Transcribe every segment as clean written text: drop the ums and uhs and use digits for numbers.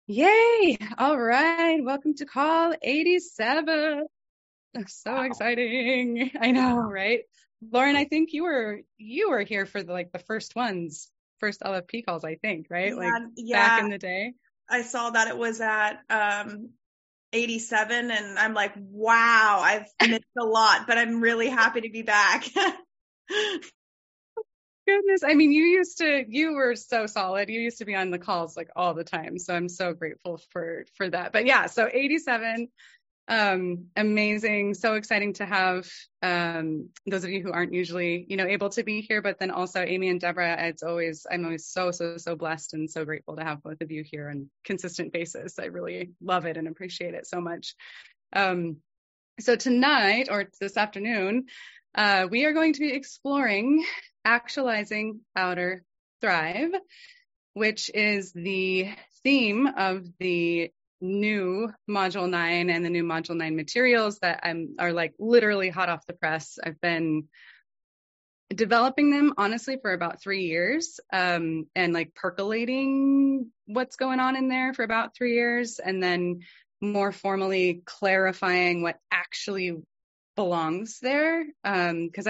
Yay! All right, welcome to call 87. So Wow. exciting. I know, right? Lauren, I think you were here for the first ones, first LFP calls, I think, right? Like Yeah, back yeah. in the day. I saw that it was at 87 and I'm like, wow, I've missed a lot, but I'm really happy to be back. Goodness. I mean, you were so solid. You used to be on the calls like all the time. So I'm so grateful for that. But yeah, so 87. Amazing. So exciting to have those of you who aren't usually, able to be here, but then also Amy and Deborah. I'm always so blessed and so grateful to have both of you here on consistent basis. I really love it and appreciate it so much. Um, so tonight or this afternoon, we are going to be exploring actualizing outer thrive, which is the theme of the new Module 9 and the new Module 9 materials that are like literally hot off the press. I've been developing them honestly for about 3 years, and like percolating what's going on in there for about 3 years, and then more formally clarifying what actually belongs there. Because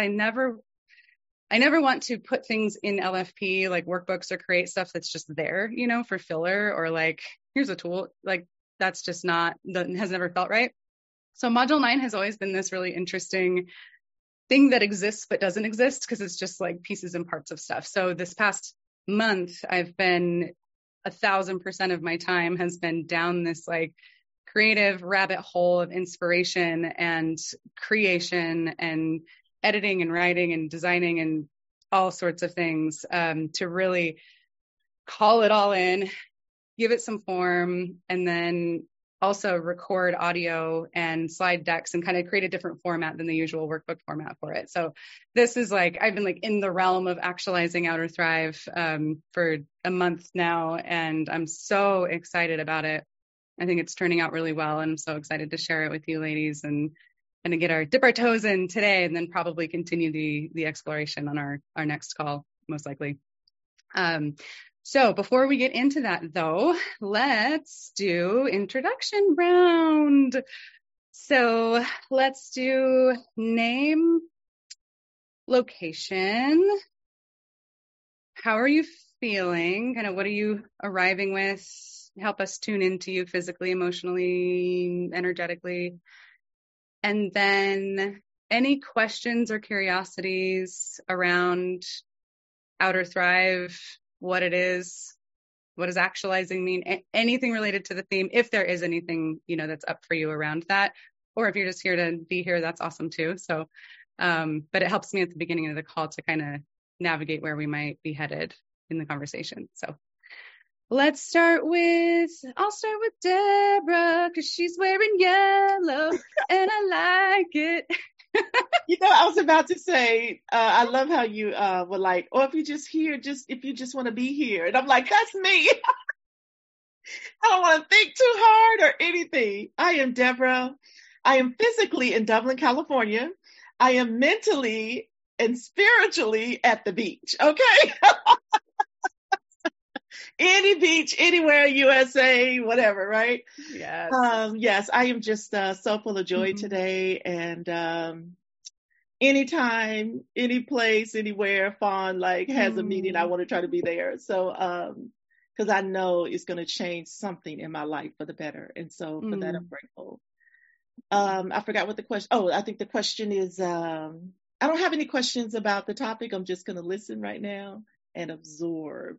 I never want to put things in LFP like workbooks or create stuff that's just there, for filler or like, here's a tool. Like that's just that has never felt right. So Module 9 has always been this really interesting thing that exists but doesn't exist because it's just like pieces and parts of stuff. So this past month, I've been 1,000% of my time has been down this like creative rabbit hole of inspiration and creation and editing and writing and designing and all sorts of things, to really call it all in, give it some form, and then also record audio and slide decks and kind of create a different format than the usual workbook format for it. So this is like, I've been like in the realm of actualizing Outer Thrive for a month now, and I'm so excited about it. I think it's turning out really well, and I'm so excited to share it with you ladies and to dip our toes in today, and then probably continue the exploration on our next call, most likely. So before we get into that though, let's do introduction round. So let's do name, location. How are you feeling? Kind of what are you arriving with? Help us tune into you physically, emotionally, energetically. And then any questions or curiosities around Outer Thrive, what it is, what does actualizing mean, anything related to the theme, if there is anything, that's up for you around that. Or if you're just here to be here, that's awesome too. So, but it helps me at the beginning of the call to kind of navigate where we might be headed in the conversation. So I'll start with Deborah, because she's wearing yellow and I like it. I was about to say, I love how you were like, or if you just want to be here. And I'm like, that's me. I don't want to think too hard or anything. I am Deborah. I am physically in Dublin, California. I am mentally and spiritually at the beach. Okay. Any beach, anywhere, USA, whatever, right? Yes. Yes, I am just so full of joy today. And anytime, any place, anywhere, Fawn has a meeting, I want to try to be there. So, because I know it's going to change something in my life for the better. And so for that, I'm grateful. I forgot what the question. Oh, I think the question is, I don't have any questions about the topic. I'm just going to listen right now and absorb.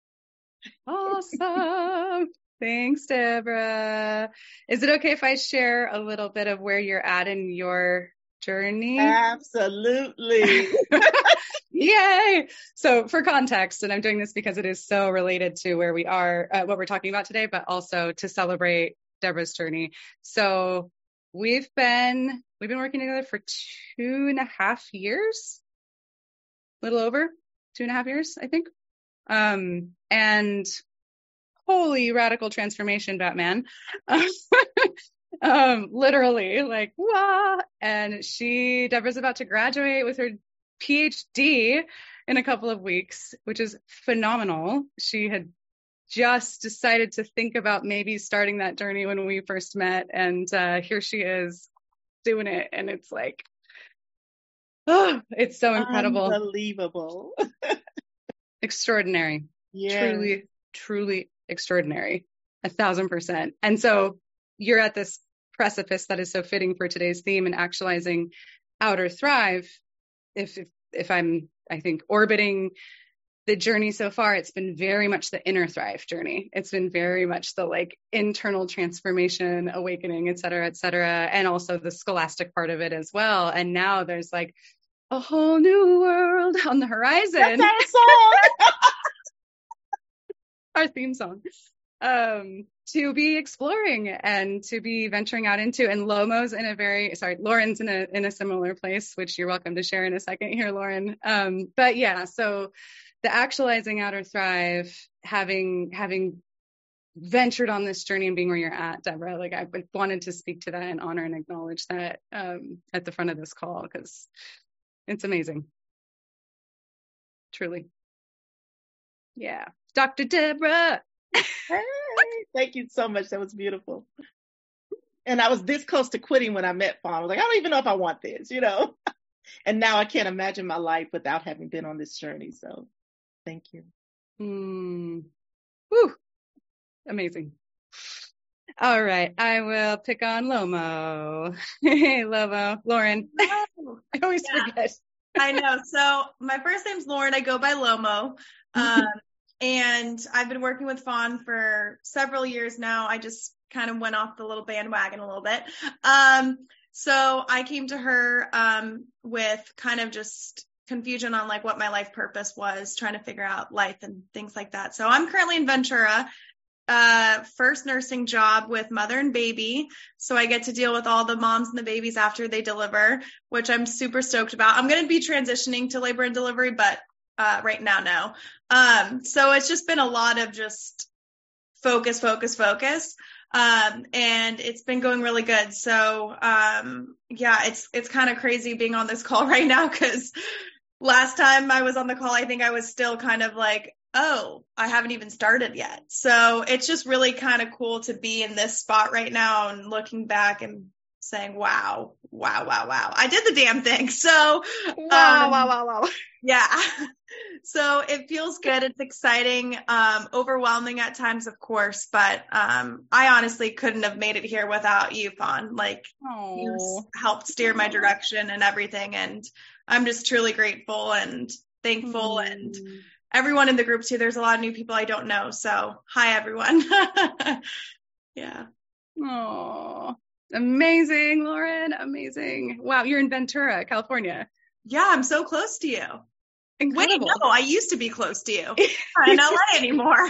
Awesome. Thanks, Deborah. Is it okay if I share a little bit of where you're at in your journey? Absolutely. Yay. So for context, and I'm doing this because it is so related to where we are, what we're talking about today, but also to celebrate Deborah's journey. So we've been working together for 2.5 years, a little over 2.5 years, I think. And holy radical transformation, Batman. Literally like, wow. And Deborah's about to graduate with her PhD in a couple of weeks, which is phenomenal. She just decided to think about maybe starting that journey when we first met. And here she is doing it. And it's like, oh, it's so incredible. Unbelievable. Extraordinary. Yeah. Truly, truly extraordinary. 1,000%. And so you're at this precipice that is so fitting for today's theme and actualizing outer thrive. If I'm, I think, orbiting the journey so far, it's been very much the inner thrive journey. It's been very much the like internal transformation, awakening, et cetera, and also the scholastic part of it as well. And now there's like a whole new world on the horizon. That's our song. Our theme song. To be exploring and to be venturing out into. And Lauren's in a similar place, which you're welcome to share in a second here, Lauren. But yeah, so the actualizing outer thrive, having ventured on this journey and being where you're at, Deborah, like I wanted to speak to that and honor and acknowledge that at the front of this call, because it's amazing. Truly. Yeah. Dr. Deborah. Hey, thank you so much. That was beautiful. And I was this close to quitting when I met Fawn. I was like, I don't even know if I want this, And now I can't imagine my life without having been on this journey. So thank you. Woo. Amazing. All right. I will pick on Lomo. Hey, Lomo. Lauren. No. I always forget. I know. So my first name's Lauren. I go by Lomo. And I've been working with Fawn for several years now. I just kind of went off the little bandwagon a little bit. So I came to her with kind of just confusion on like what my life purpose was, trying to figure out life and things like that. So I'm currently in Ventura, first nursing job with mother and baby. So I get to deal with all the moms and the babies after they deliver, which I'm super stoked about. I'm going to be transitioning to labor and delivery, but right now, no. So it's just been a lot of just focus. And it's been going really good. So, yeah, it's kind of crazy being on this call right now, because last time I was on the call, I think I was still kind of like, oh, I haven't even started yet. So it's just really kind of cool to be in this spot right now and looking back and saying, wow. I did the damn thing. So, Wow. Yeah. So it feels good. It's exciting, overwhelming at times, of course, but I honestly couldn't have made it here without you, Fawn. Like, you helped steer my direction and everything. And I'm just truly grateful and thankful. And everyone in the group too. There's a lot of new people I don't know. So hi, everyone. Yeah. Oh, amazing, Lauren. Amazing. Wow. You're in Ventura, California. Yeah. I'm so close to you. Incredible. Wait, no, I used to be close to you. I'm not in LA anymore.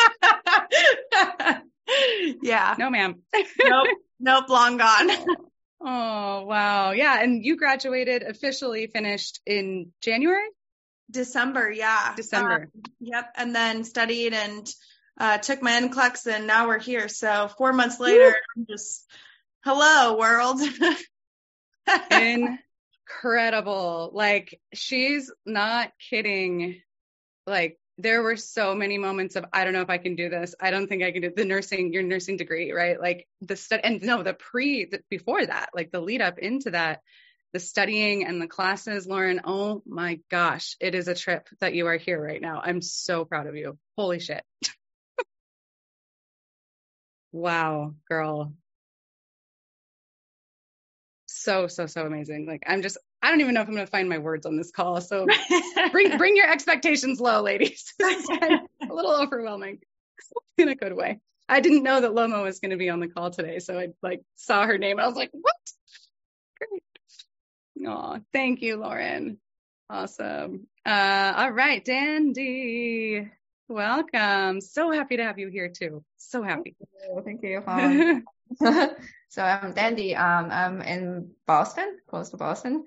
Yeah. No, ma'am. Nope, long gone. Oh, wow. Yeah. And you graduated, officially finished in January? December, yeah. December. Yep. And then studied and took my NCLEX, and now we're here. So 4 months later, I'm just, hello, world. Incredible. Like, she's not kidding. Like, there were so many moments of, I don't know if I can do this. I don't think I can do your nursing degree, right? Like the study, and no, before that, like the lead up into that, the studying and the classes, Lauren, oh my gosh, it is a trip that you are here right now. I'm so proud of you. Holy shit. Wow, girl. So amazing. Like, I don't even know if I'm going to find my words on this call. So bring your expectations low, ladies. It's a little overwhelming in a good way. I didn't know that Lomo was going to be on the call today. So I saw her name. I was like, what? Great. Oh, thank you, Lauren. Awesome. All right, Dandy. Welcome. So happy to have you here too. So happy. Thank you. So I'm Dandy. I'm in Boston, close to Boston.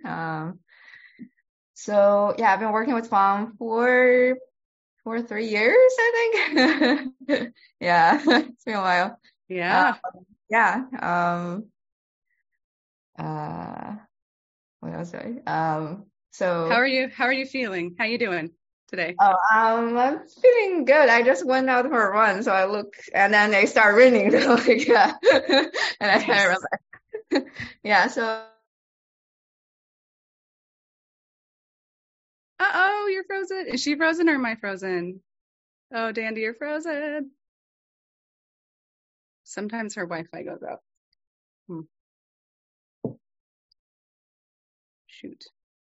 So yeah, I've been working with Fawn for 3 years, I think. Yeah, it's been a while. Yeah. What else? So how are you feeling? How you doing? today? Oh, I'm feeling good. I just went out for a run, so I look, and then they start raining. Like, yeah. And I kind of run back. Yeah, so. Uh-oh, you're frozen. Is she frozen or am I frozen? Oh, Dandy, you're frozen. Sometimes her Wi-Fi goes out. Shoot.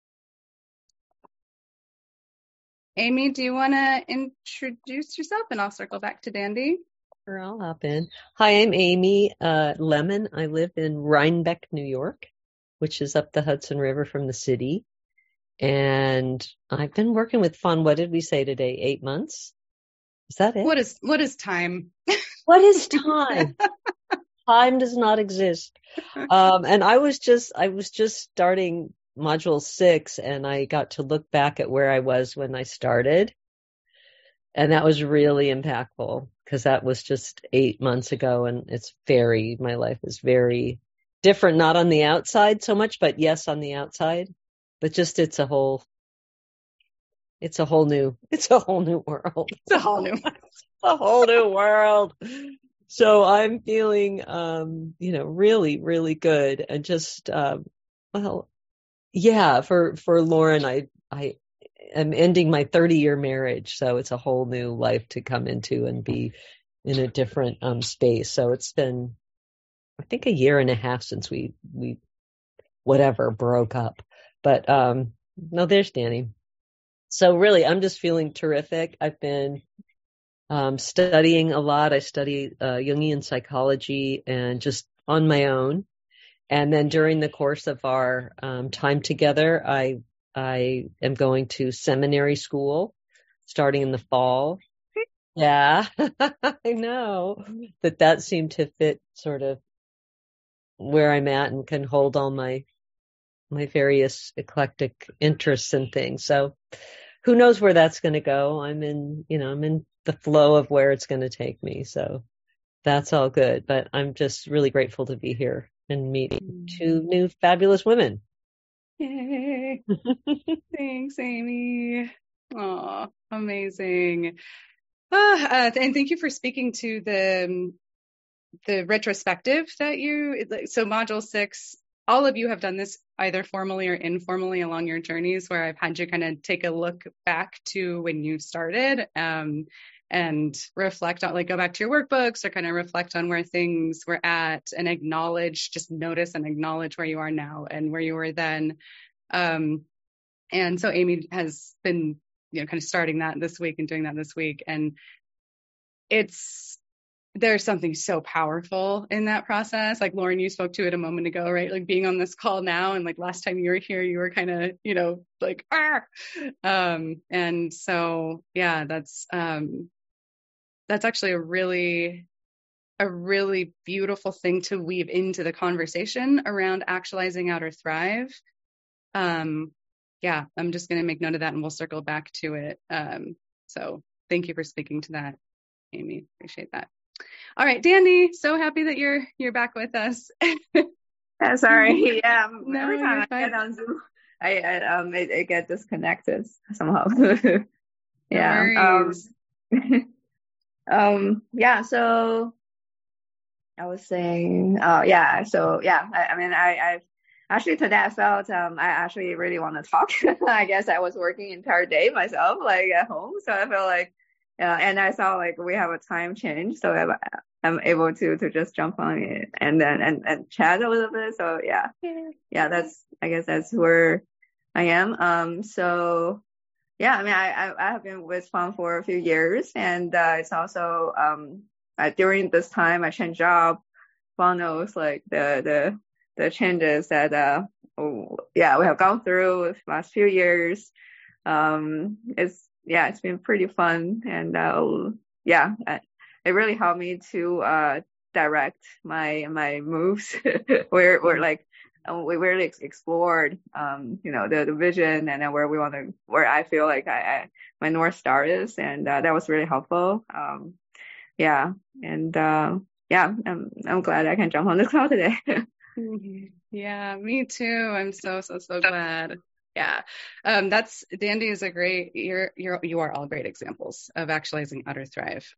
Amy, do you want to introduce yourself and I'll circle back to Dandy? Sure, I'll hop in. Hi, I'm Amy Lemon. I live in Rhinebeck, New York, which is up the Hudson River from the city. And I've been working with Fawn. What did we say today? 8 months? Is that it? What is time? What is time? Time does not exist. And I was just starting module 6 and I got to look back at where I was when I started. And that was really impactful because that was just 8 months ago. And my life is very different, not on the outside so much, but yes, on the outside. But just it's a whole new world. It's a whole new world. So I'm feeling, really, really good. And just, for Lauren, I am ending my 30-year marriage. So it's a whole new life to come into and be in a different, space. So it's been, I think, a year and a half since we broke up. But, no, there's Danny. So really, I'm just feeling terrific. I've been studying a lot. I study Jungian psychology and just on my own. And then during the course of our time together, I am going to seminary school starting in the fall. Yeah, I know that seemed to fit sort of where I'm at and can hold all my various eclectic interests and things. So who knows where that's going to go? I'm in the flow of where it's going to take me. So that's all good. But I'm just really grateful to be here and meeting 2 new fabulous women. Yay. Thanks, Amy. Oh, amazing. And thank you for speaking to the retrospective so module 6, all of you have done this either formally or informally along your journeys where I've had you kind of take a look back to when you started and reflect on, like, go back to your workbooks or kind of reflect on where things were at and notice and acknowledge where you are now and where you were then. And so Amy has been, kind of starting that this week and doing that this week. And there's something so powerful in that process. Like Lauren, you spoke to it a moment ago, right? Like being on this call now, and like last time you were here, you were kind of, like, and so, yeah, that's actually a really beautiful thing to weave into the conversation around actualizing outer thrive. Yeah, I'm just going to make note of that and we'll circle back to it. So thank you for speaking to that, Amy. Appreciate that. All right, Dandy, so happy that you're back with us. Yeah, sorry. Yeah, No, every time I get on Zoom, I get disconnected somehow. Yeah. Yeah. So I was saying, yeah. So yeah, I actually today I felt I actually really want to talk. I guess I was working entire day myself, like at home, so I felt like. And I saw like we have a time change, so I'm able to just jump on it and then and chat a little bit. So yeah, I guess that's where I am. So yeah, I have been with Fawn for a few years, and it's also during this time I changed job. Fawn knows like the changes that we have gone through the last few years. It's been pretty fun, and it really helped me to direct my moves. we're like we really explored the vision and then where I feel like my North Star is, and that was really helpful. I'm glad I can jump on this call today. Yeah, me too. I'm so glad. Yeah. Dandy is you are all great examples of actualizing outer thrive.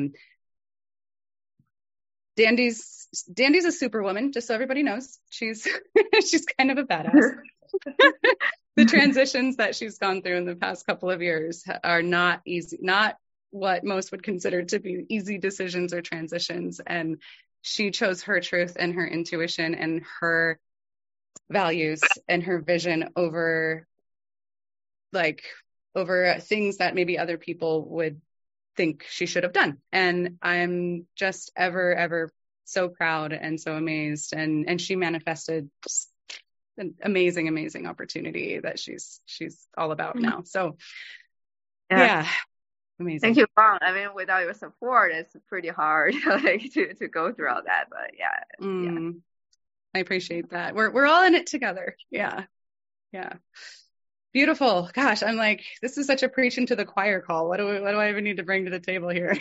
Dandy's a superwoman, just so everybody knows. She's kind of a badass. The transitions that she's gone through in the past couple of years are not easy, not what most would consider to be easy decisions or transitions. And she chose her truth and her intuition and her values and her vision over things that maybe other people would think she should have done. And I'm just ever so proud and so amazed. And she manifested an amazing opportunity that she's all about now. So yeah. Amazing. Thank you, Fawn. I mean, without your support, it's pretty hard to go through all that. But yeah. I appreciate that. We're all in it together. Yeah. Beautiful. Gosh, I'm like, this is such a preaching to the choir call. What do I even need to bring to the table here?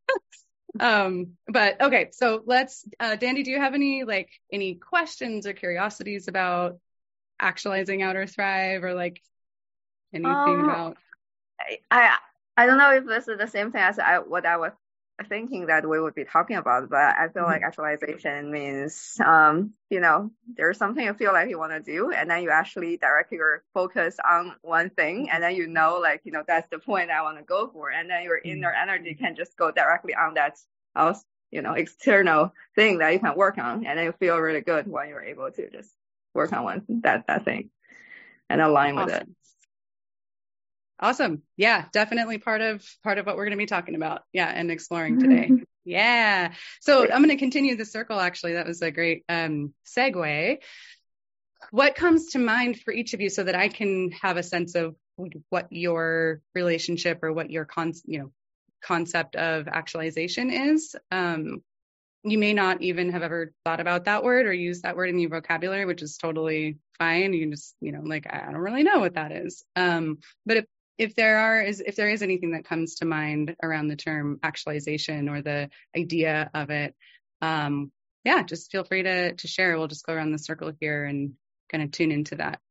But okay, so let's, Dandy, do you have any questions or curiosities about actualizing outer thrive, or anything about? I don't know if this is the same thing as what I was thinking that we would be talking about, but I feel like actualization means, there's something you feel like you want to do, and then you actually direct your focus on one thing, and then that's the point I want to go for, and then your inner energy can just go directly on that external thing that you can work on, and then you feel really good when you're able to just work on that thing and align with it. Awesome. Yeah, definitely part of what we're going to be talking about. Yeah, and exploring today. Yeah. So I'm going to continue the circle. Actually, that was a great segue. What comes to mind for each of you, so that I can have a sense of what your relationship or what your concept of actualization is? You may not even have ever thought about that word or used that word in your vocabulary, which is totally fine. You can just, I don't really know what that is. But if there is anything that comes to mind around the term actualization or the idea of it, just feel free to share. We'll just go around the circle here and kind of tune into that.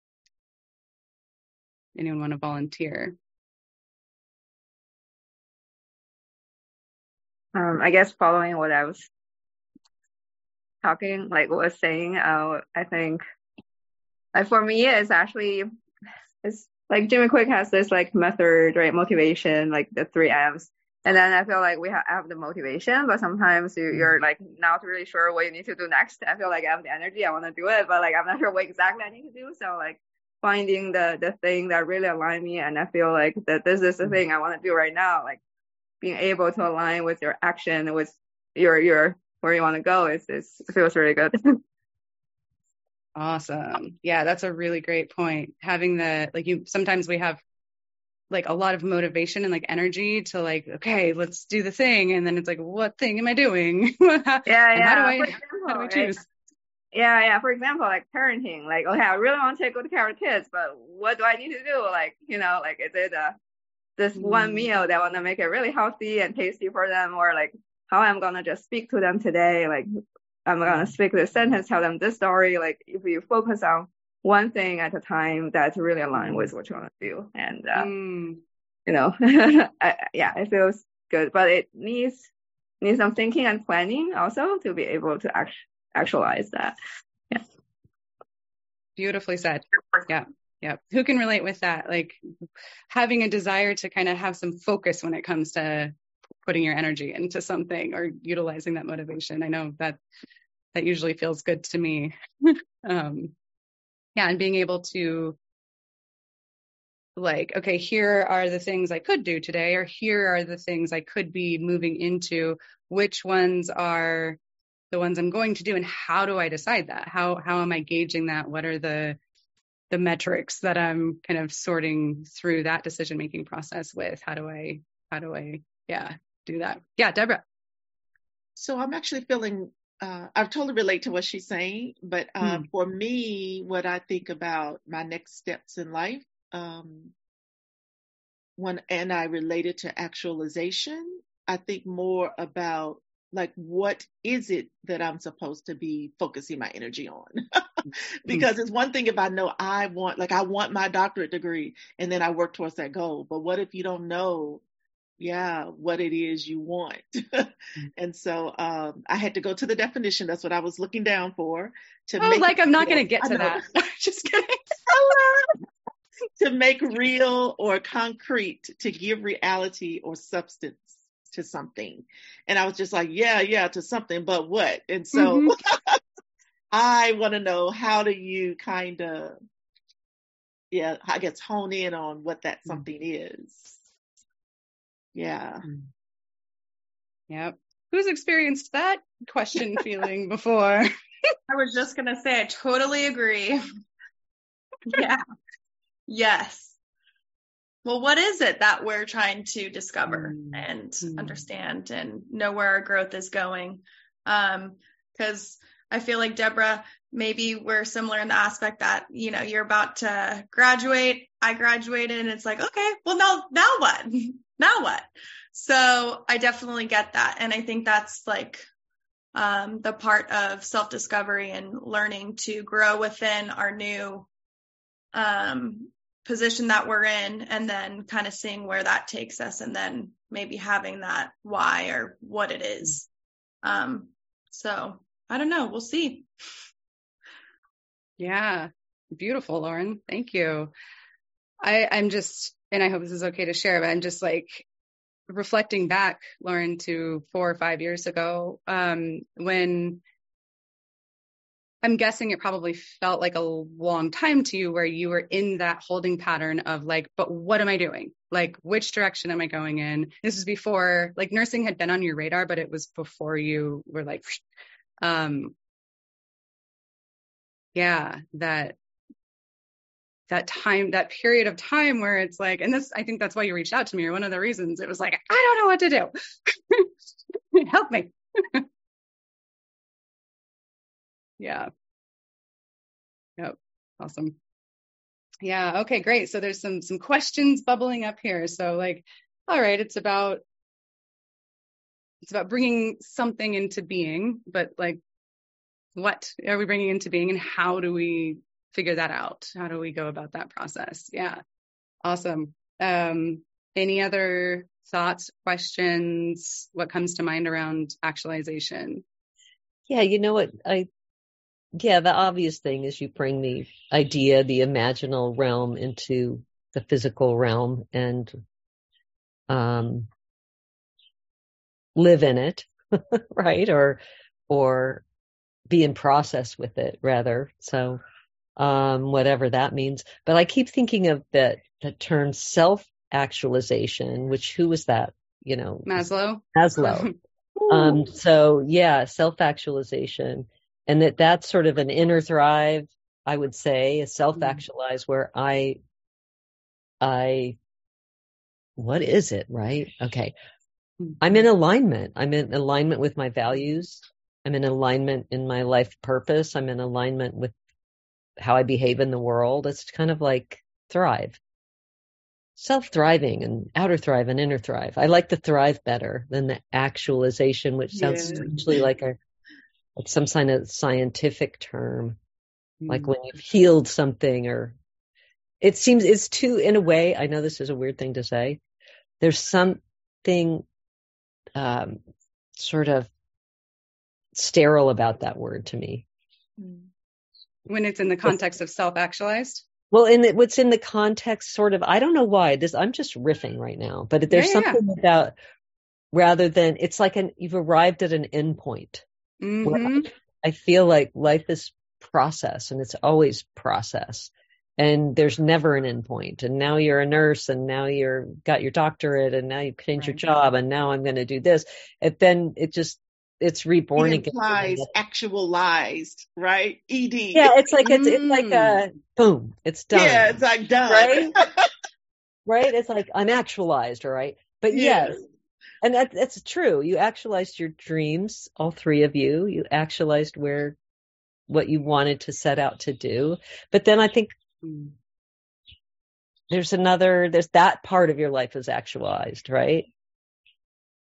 Anyone want to volunteer? I guess following what I was saying, I think for me, it's like Jimmy Quick has this method, right? Motivation, the 3 M's. And then I feel like we have the motivation, but sometimes you're not really sure what you need to do next. I feel like I have the energy, I want to do it, but I'm not sure what exactly I need to do. So finding the thing that really align me, and I feel like that this is the thing I want to do right now. Being able to align with your action, with your where you want to go, it feels really good. Awesome. Yeah, that's a really great point. Having sometimes we have a lot of motivation and energy to okay, let's do the thing. And then it's what thing am I doing? How do I choose? Yeah. For example, parenting, okay, I really want to take good care of kids, but what do I need to do? Is it this one meal that I want to make it really healthy and tasty for them, or how I'm going to just speak to them today? I'm going to speak this sentence, tell them this story. If you focus on one thing at a time, that's really aligned with what you want to do. And, it feels good, but it needs some thinking and planning also to be able to actualize that. Yeah. Beautifully said. Yeah. Who can relate with that? Having a desire to kind of have some focus when it comes to putting your energy into something or utilizing that motivation. I know that usually feels good to me. And being able to okay, here are the things I could do today, or here are the things I could be moving into. Which ones are the ones I'm going to do, and how do I decide that? How am I gauging that? What are the metrics that I'm kind of sorting through that decision-making process with? How do I do that? Yeah, Deborah. So I'm actually feeling, I totally relate to what she's saying, but for me, what I think about my next steps in life, and I relate it to actualization, I think more about what is it that I'm supposed to be focusing my energy on? Because it's one thing if I know I want my doctorate degree and then I work towards that goal. But what if you don't know, what it is you want? And so I had to go to the definition. That's what I was looking down for. I'm not going to get to that. Just kidding. To make real or concrete, to give reality or substance to something. And I was just like, to something, but what? And so I want to know, how do you kind of, I guess, hone in on what that something is. Yeah. Yep. Who's experienced that question feeling before? I was just going to say, I totally agree. Yeah. Yes. Well, what is it that we're trying to discover and understand and know where our growth is going? Because I feel like, Deborah, maybe we're similar in the aspect that, you're about to graduate. I graduated and it's like, okay, well, now what? Now what? So I definitely get that. And I think that's like the part of self-discovery and learning to grow within our new position that we're in, and then kind of seeing where that takes us, and then maybe having that why or what it is. So I don't know. We'll see. Yeah. Beautiful, Lauren. Thank you. I'm just, and I hope this is okay to share, but I'm just like reflecting back, Lauren, to 4 or 5 years ago, when I'm guessing it probably felt like a long time to you, where you were in that holding pattern of like, but what am I doing? Like, which direction am I going in? This was before, like, nursing had been on your radar, but it was before you were like, that time, that period of time where it's like, and this, I think that's why you reached out to me, or one of the reasons. It was like, I don't know what to do. Help me. Yeah. Yep. Awesome. Yeah. Okay, great. So there's some questions bubbling up here. So like, all right, it's about bringing something into being, but like, what are we bringing into being, and how do we figure that out? How do we go about that process? Yeah. Awesome. Any other thoughts, questions? What comes to mind around actualization? Yeah. You know what? The obvious thing is you bring the idea, the imaginal realm into the physical realm and live in it, right? Or be in process with it, rather. So whatever that means. But I keep thinking of that term self-actualization, which, who was that? Maslow. So yeah, self-actualization. And that's sort of an inner thrive, I would say, a self-actualize, where I, what is it, right? Okay. I'm in alignment. I'm in alignment with my values. I'm in alignment in my life purpose. I'm in alignment with how I behave in the world. It's kind of like thrive. Self-thriving and outer thrive and inner thrive. I like the thrive better than the actualization, which sounds strangely like some kind of scientific term, like when you've healed something, or it seems it's too, in a way, I know this is a weird thing to say. There's something sort of sterile about that word to me. When it's in the context of self-actualized? Well, what's in the context, sort of, I don't know why I'm just riffing right now, but there's something about, rather than, it's like you've arrived at an endpoint. Where I feel like life is process, and it's always process, and there's never an end point. And now you're a nurse, and now got your doctorate, and now you've changed your job, and now I'm going to do this. And then it's reborn again. Implies actualized, right? ED. Yeah, it's like it's like a boom, it's done. Yeah, it's like done. Right? Right? It's like I'm actualized, right? But yes. And that's true. You actualized your dreams, all three of you. You actualized what you wanted to set out to do. But then I think there's that part of your life is actualized, right?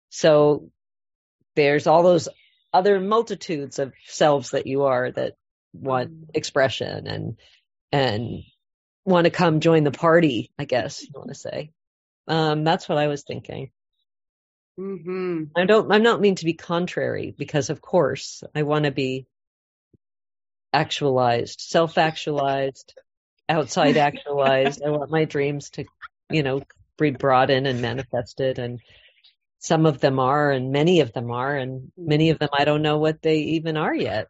So there's all those other multitudes of selves that you are that want expression and want to come join the party, I guess you want to say. That's what I was thinking. Mm-hmm. I'm not mean to be contrary, because of course I want to be actualized, self-actualized, outside actualized. I want my dreams to, be brought in and manifested, and some of them are, and many of them are, and many of them I don't know what they even are yet.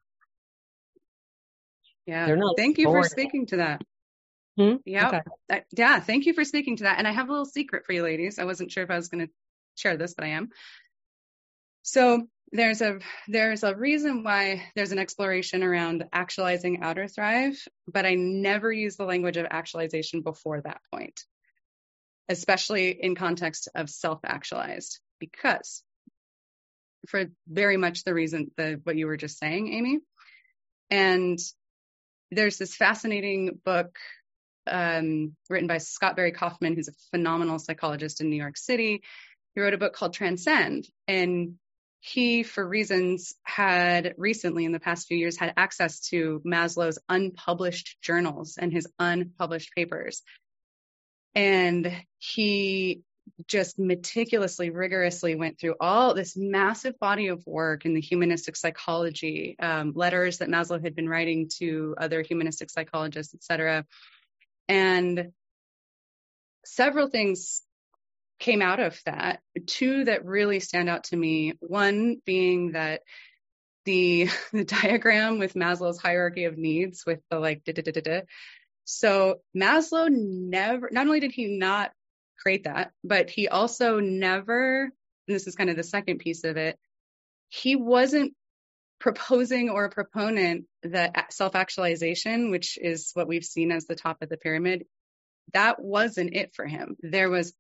Yeah. They're not. Thank you for speaking to that. Yeah. Okay. Yeah. Thank you for speaking to that. And I have a little secret for you ladies. I wasn't sure if I was going to share this, but I am. So there's a reason why there's an exploration around actualizing outer thrive, but I never use the language of actualization before that point, especially in context of self-actualized, because for very much the reason what you were just saying, Amy. And there's this fascinating book written by Scott Barry Kaufman, who's a phenomenal psychologist in New York City. He wrote a book called Transcend, and he, for reasons, had recently in the past few years had access to Maslow's unpublished journals and his unpublished papers. And he just meticulously, rigorously went through all this massive body of work in the humanistic psychology, letters that Maslow had been writing to other humanistic psychologists, et cetera. And several things came out of that, two that really stand out to me. One being that the diagram with Maslow's hierarchy of needs with the So Maslow not only did he not create that, but he also never, and this is kind of the second piece of it, he wasn't proposing or a proponent that self-actualization, which is what we've seen as the top of the pyramid, that wasn't it for him. There was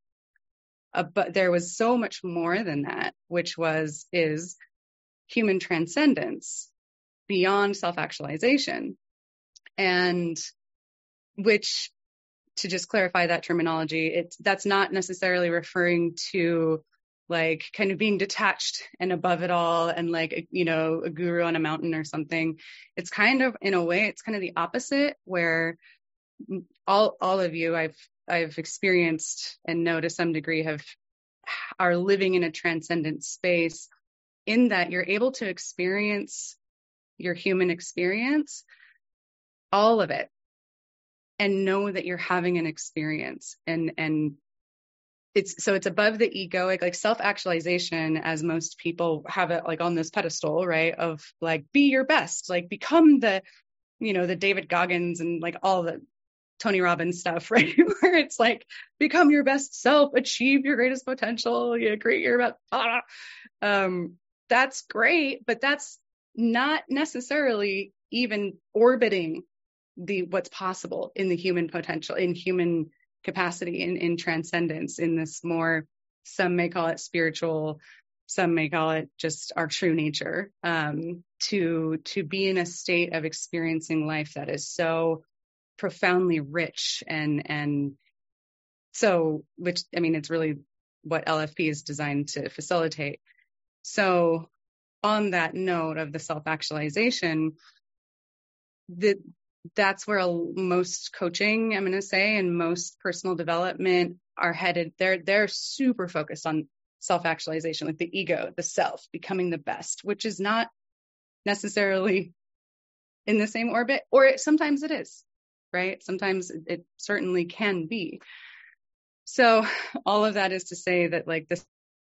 so much more than that, which is human transcendence beyond self-actualization. And which, to just clarify that terminology, that's not necessarily referring to like kind of being detached and above it all and like, a guru on a mountain or something. It's kind of, in a way, it's kind of the opposite, where all of you I've experienced and know to some degree are living in a transcendent space, in that you're able to experience your human experience, all of it, and know that you're having an experience. And it's above the egoic, like self-actualization, as most people have it like on this pedestal, right? Of like, be your best, like become the David Goggins and like all the Tony Robbins stuff, right? Where it's like, become your best self, achieve your greatest potential, create your best. That's great, but that's not necessarily even orbiting what's possible in the human potential, in human capacity, in transcendence, in this more, some may call it spiritual, some may call it just our true nature, to be in a state of experiencing life that is so profoundly rich and so, which, I mean, it's really what LFP is designed to facilitate. So on that note of the self-actualization, that's where most coaching, I'm going to say, and most personal development are headed. They're super focused on self-actualization, like the ego, the self, becoming the best, which is not necessarily in the same orbit, or sometimes it is, right? Sometimes it certainly can be. So all of that is to say that like this.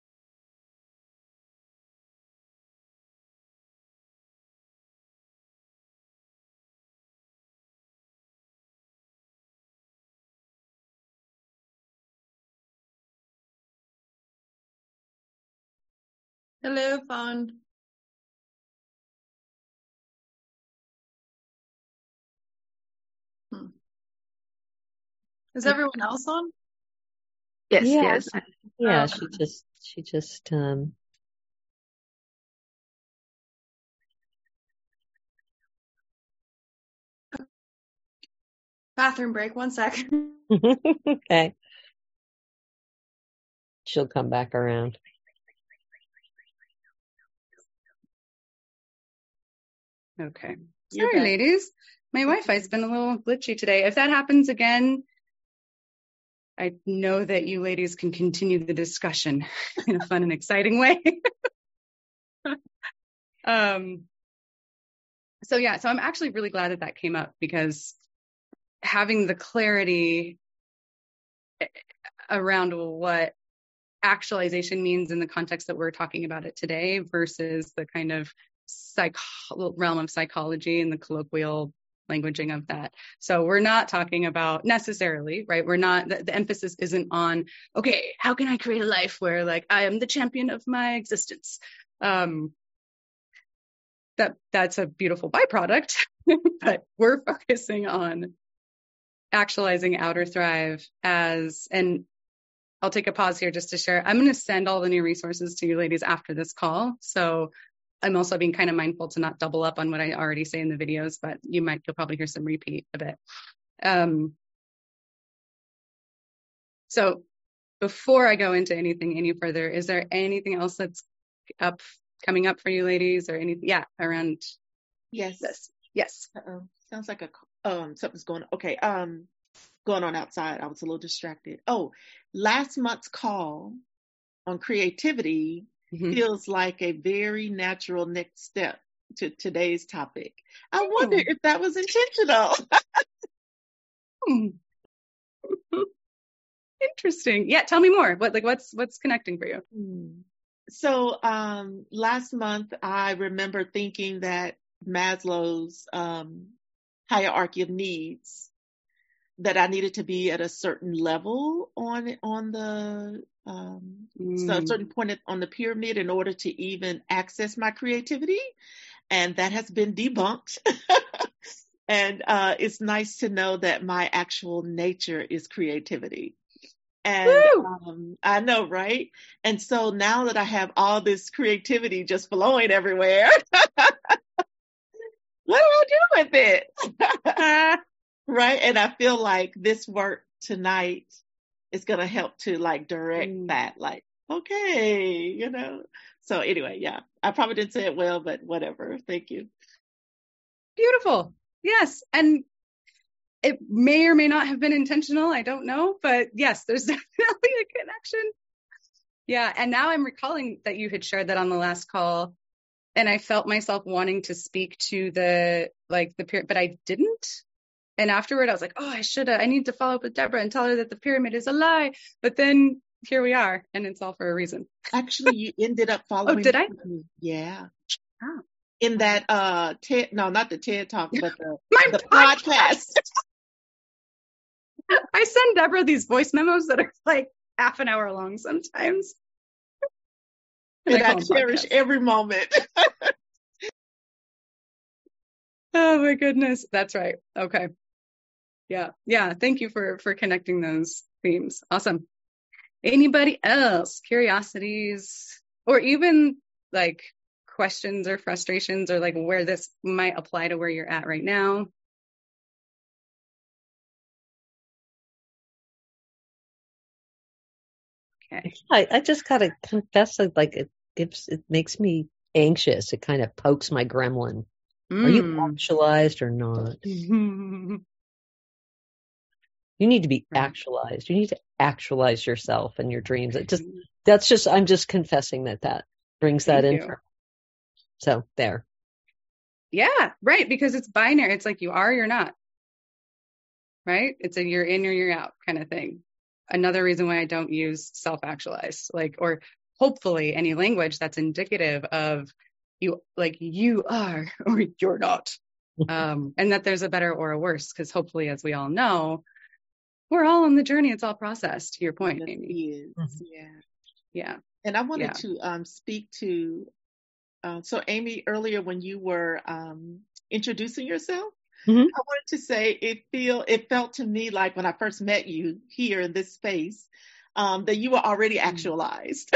Hello, Fawn. Is everyone else on? Yes. Yeah, Oh. she just Bathroom break, 1 second. okay. She'll come back around. Okay. You're Sorry, back. ladies. My Wi-Fi's been a little glitchy today. If that happens again, I know that you ladies can continue the discussion in a fun and exciting way. So I'm actually really glad that that came up, because having the clarity around what actualization means in the context that we're talking about it today versus the kind of realm of psychology and the colloquial languaging of that. So we're not talking about necessarily, right? We're not, the emphasis isn't on, okay, how can I create a life where like I am the champion of my existence? That's a beautiful byproduct, but we're focusing on actualizing Outer Thrive and I'll take a pause here just to share. I'm going to send all the new resources to you ladies after this call. So I'm also being kind of mindful to not double up on what I already say in the videos, but you'll probably hear some repeat a bit. So before I go into anything any further, is there anything else that's coming up for you ladies, or anything? Yeah, around Yes. this. Yes. Sounds like something's going on. Okay. Going on outside. I was a little distracted. Oh, last month's call on creativity feels like a very natural next step to today's topic. I wonder if that was intentional. Interesting. Yeah, tell me more. What's connecting for you? So last month, I remember thinking that Maslow's hierarchy of needs, that I needed to be at a certain level on the so a certain point on the pyramid in order to even access my creativity, and that has been debunked. And it's nice to know that my actual nature is creativity. And I know, right? And so now that I have all this creativity just flowing everywhere, what do I do with it? Right? And I feel like this work tonight is going to help to like direct that, like, okay, So anyway, yeah, I probably didn't say it well, but whatever. Thank you. Beautiful. Yes. And it may or may not have been intentional. I don't know, but yes, there's definitely a connection. Yeah. And now I'm recalling that you had shared that on the last call, and I felt myself wanting to speak to the pyramid, but I didn't. And afterward I was like, oh, I need to follow up with Deborah and tell her that the pyramid is a lie. But then here we are, and it's all for a reason. Actually, you ended up following. Oh, did I? Yeah. Oh. In that TED, no, not the TED Talk, but the podcast. I send Deborah these voice memos that are like half an hour long sometimes. And I cherish every moment. Oh my goodness. That's right. Okay. Yeah. Yeah. Thank you for connecting those themes. Awesome. Anybody else? Curiosities, or even like questions or frustrations, or like where this might apply to where you're at right now? Okay. I just gotta confess that it makes me anxious. It kind of pokes my gremlin. Are you actualized or not? You need to be actualized. You need to actualize yourself and your dreams. I'm just confessing that brings that in. So there. Yeah, right. Because it's binary. It's like you are, you're not. Right? It's a you're in or you're out kind of thing. Another reason why I don't use self-actualized, or hopefully any language that's indicative of you are or you're not. And that there's a better or a worse, because hopefully, as we all know, we're all on the journey. It's all processed, to your point, Amy. Yeah. And I wanted to speak to, so Amy, earlier when you were introducing yourself, I wanted to say it felt to me like when I first met you here in this space, that you were already actualized.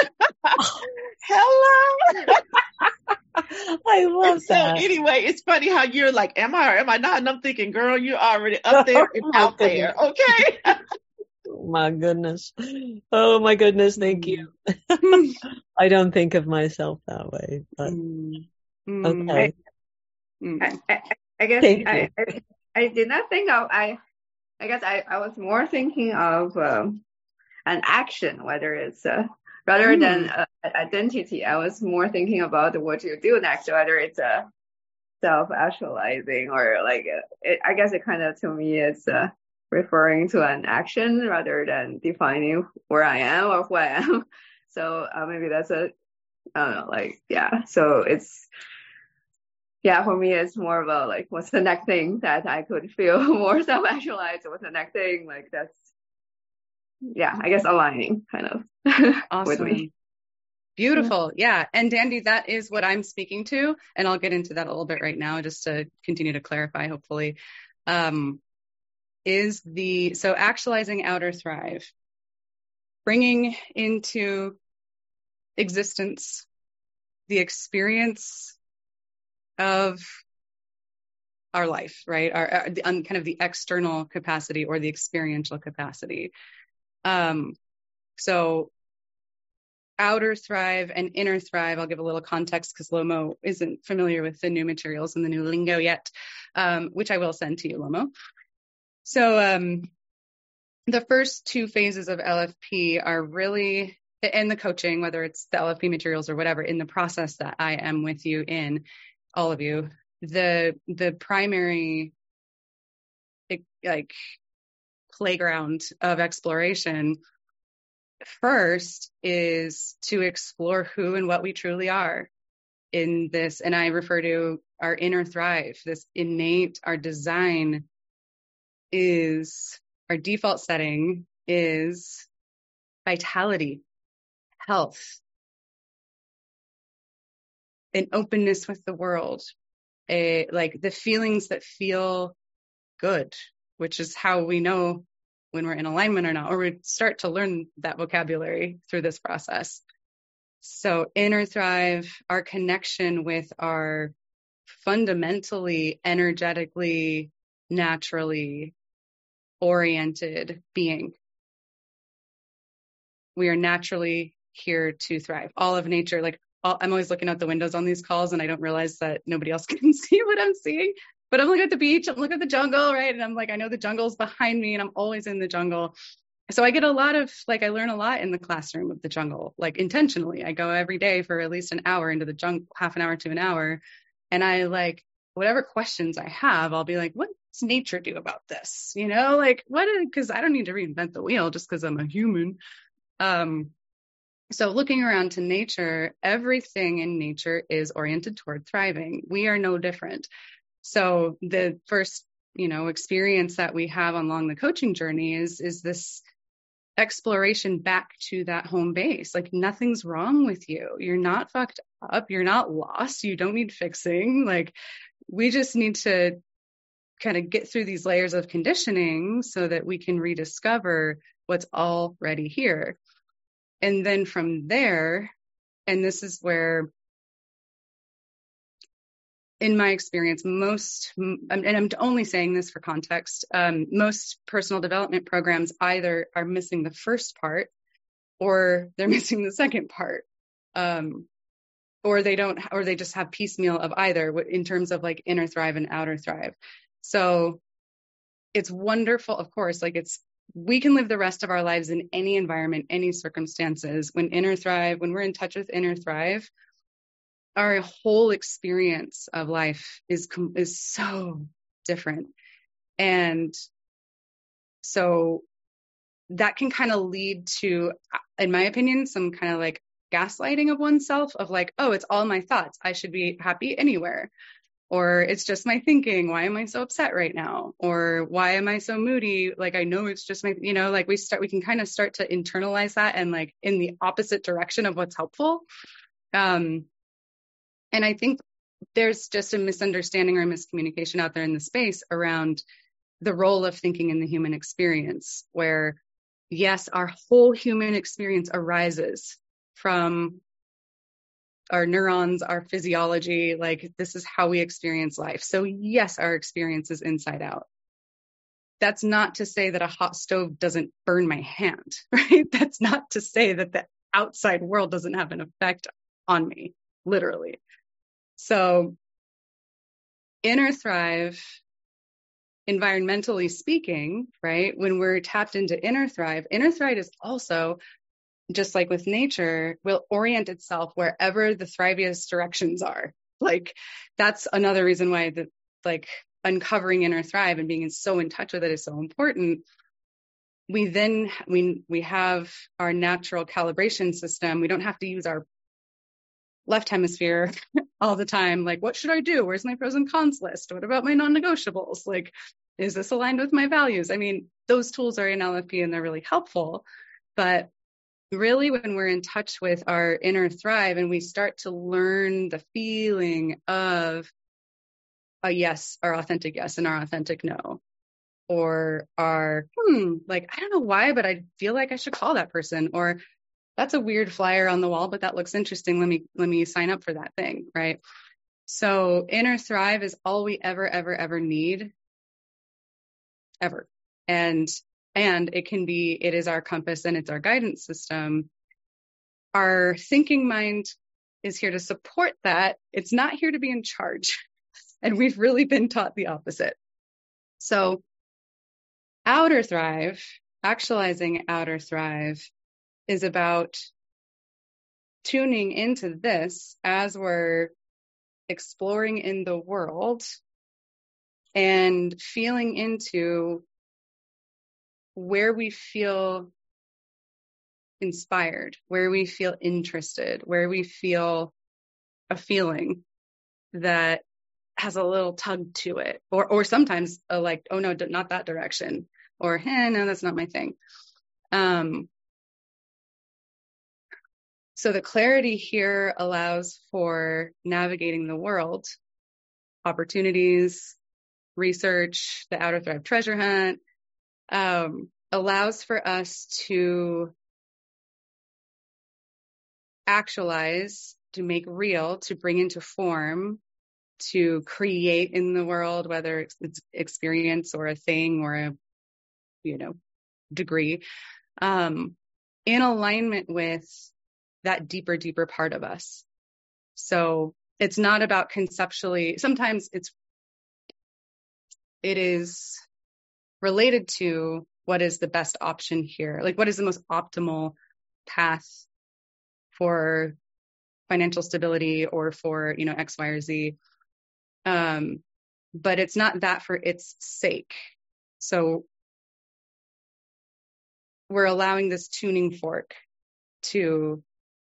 Hello. I love that. So anyway, it's funny how you're like, am I or am I not? And I'm thinking, girl, you're already up there and out there. Okay. Oh my goodness. Thank you. I don't think of myself that way, but okay. I guess Thank you. I did not think of, I guess I was more thinking of an action, whether it's rather than identity. I was more thinking about what you do next, whether it's self-actualizing or like I guess it kind of to me is referring to an action rather than defining where I am or who I am. So maybe that's I don't know, like, yeah. So it's, yeah, for me, it's more about like, what's the next thing that I could feel more self-actualized? What's the next thing? Like that's, yeah, I guess aligning kind of Awesome. with me. Beautiful. Yeah. And Dandy, that is what I'm speaking to. And I'll get into that a little bit right now, just to continue to clarify, hopefully. So actualizing outer thrive, bringing into existence the experience of our life, right? Kind of the external capacity or the experiential capacity. So outer thrive and inner thrive, I'll give a little context because Lomo isn't familiar with the new materials and the new lingo yet, which I will send to you, Lomo. So the first two phases of LFP are really, and the coaching, whether it's the LFP materials or whatever, in the process that I am with you in, all of you, the primary like playground of exploration first is to explore who and what we truly are in this. And I refer to our inner thrive, this innate, our design is, our default setting is vitality, health, an openness with the world, like the feelings that feel good, which is how we know when we're in alignment or not, or we start to learn that vocabulary through this process. So inner thrive, our connection with our fundamentally, energetically, naturally oriented being. We are naturally here to thrive. All of nature, like I'm always looking out the windows on these calls and I don't realize that nobody else can see what I'm seeing. But I'm looking at the beach, I'm looking at the jungle, right? And I'm like, I know the jungle's behind me and I'm always in the jungle. So I get a lot of, like, I learn a lot in the classroom of the jungle, like intentionally. I go every day for at least an hour into the jungle, half an hour to an hour. And I like, whatever questions I have, I'll be like, what does nature do about this? You know, like because I don't need to reinvent the wheel just because I'm a human. So looking around to nature, everything in nature is oriented toward thriving. We are no different. So the first, experience that we have along the coaching journey is this exploration back to that home base. Like nothing's wrong with you. You're not fucked up. You're not lost. You don't need fixing. Like we just need to kind of get through these layers of conditioning so that we can rediscover what's already here. And then from there, and this is where, in my experience, and I'm only saying this for context, most personal development programs either are missing the first part or they're missing the second part. Or they just have piecemeal of either in terms of like inner thrive and outer thrive. So it's wonderful, of course, like we can live the rest of our lives in any environment, any circumstances. When we're in touch with inner thrive, our whole experience of life is so different. And so that can kind of lead to, in my opinion, some kind of like gaslighting of oneself of like, oh, it's all my thoughts. I should be happy anywhere. Or it's just my thinking. Why am I so upset right now? Or why am I so moody? Like, I know it's just my, like we can kind of start to internalize that and like in the opposite direction of what's helpful. And I think there's just a misunderstanding or miscommunication out there in the space around the role of thinking in the human experience, where yes, our whole human experience arises from our neurons, our physiology, like this is how we experience life. So yes, our experience is inside out. That's not to say that a hot stove doesn't burn my hand, right? That's not to say that the outside world doesn't have an effect on me, literally. So inner thrive, environmentally speaking, right? When we're tapped into inner thrive is also, just like with nature, will orient itself wherever the thriviest directions are. Like, that's another reason why like uncovering inner thrive and being so in touch with it is so important. We have our natural calibration system. We don't have to use our left hemisphere all the time. Like, what should I do? Where's my pros and cons list? What about my non-negotiables? Like, is this aligned with my values? I mean, those tools are in LFP and they're really helpful, but really when we're in touch with our inner thrive and we start to learn the feeling of a yes, our authentic yes and our authentic no, or our, like, I don't know why, but I feel like I should call that person, or that's a weird flyer on the wall, but that looks interesting. Let me sign up for that thing. Right. So inner thrive is all we ever need, ever. And it is our compass and it's our guidance system. Our thinking mind is here to support that. It's not here to be in charge. And we've really been taught the opposite. So outer thrive, actualizing outer thrive, is about tuning into this as we're exploring in the world and feeling into where we feel inspired, where we feel interested, where we feel a feeling that has a little tug to it, or sometimes a like, oh no, not that direction, or no, that's not my thing. So the clarity here allows for navigating the world, opportunities, research, the outer thrive treasure hunt, allows for us to actualize, to make real, to bring into form, to create in the world, whether it's experience or a thing or a, degree, in alignment with that deeper part of us. So it's not about conceptually, sometimes it is related to what is the best option here, like what is the most optimal path for financial stability or for, X, Y, or Z. But it's not that for its sake. So we're allowing this tuning fork to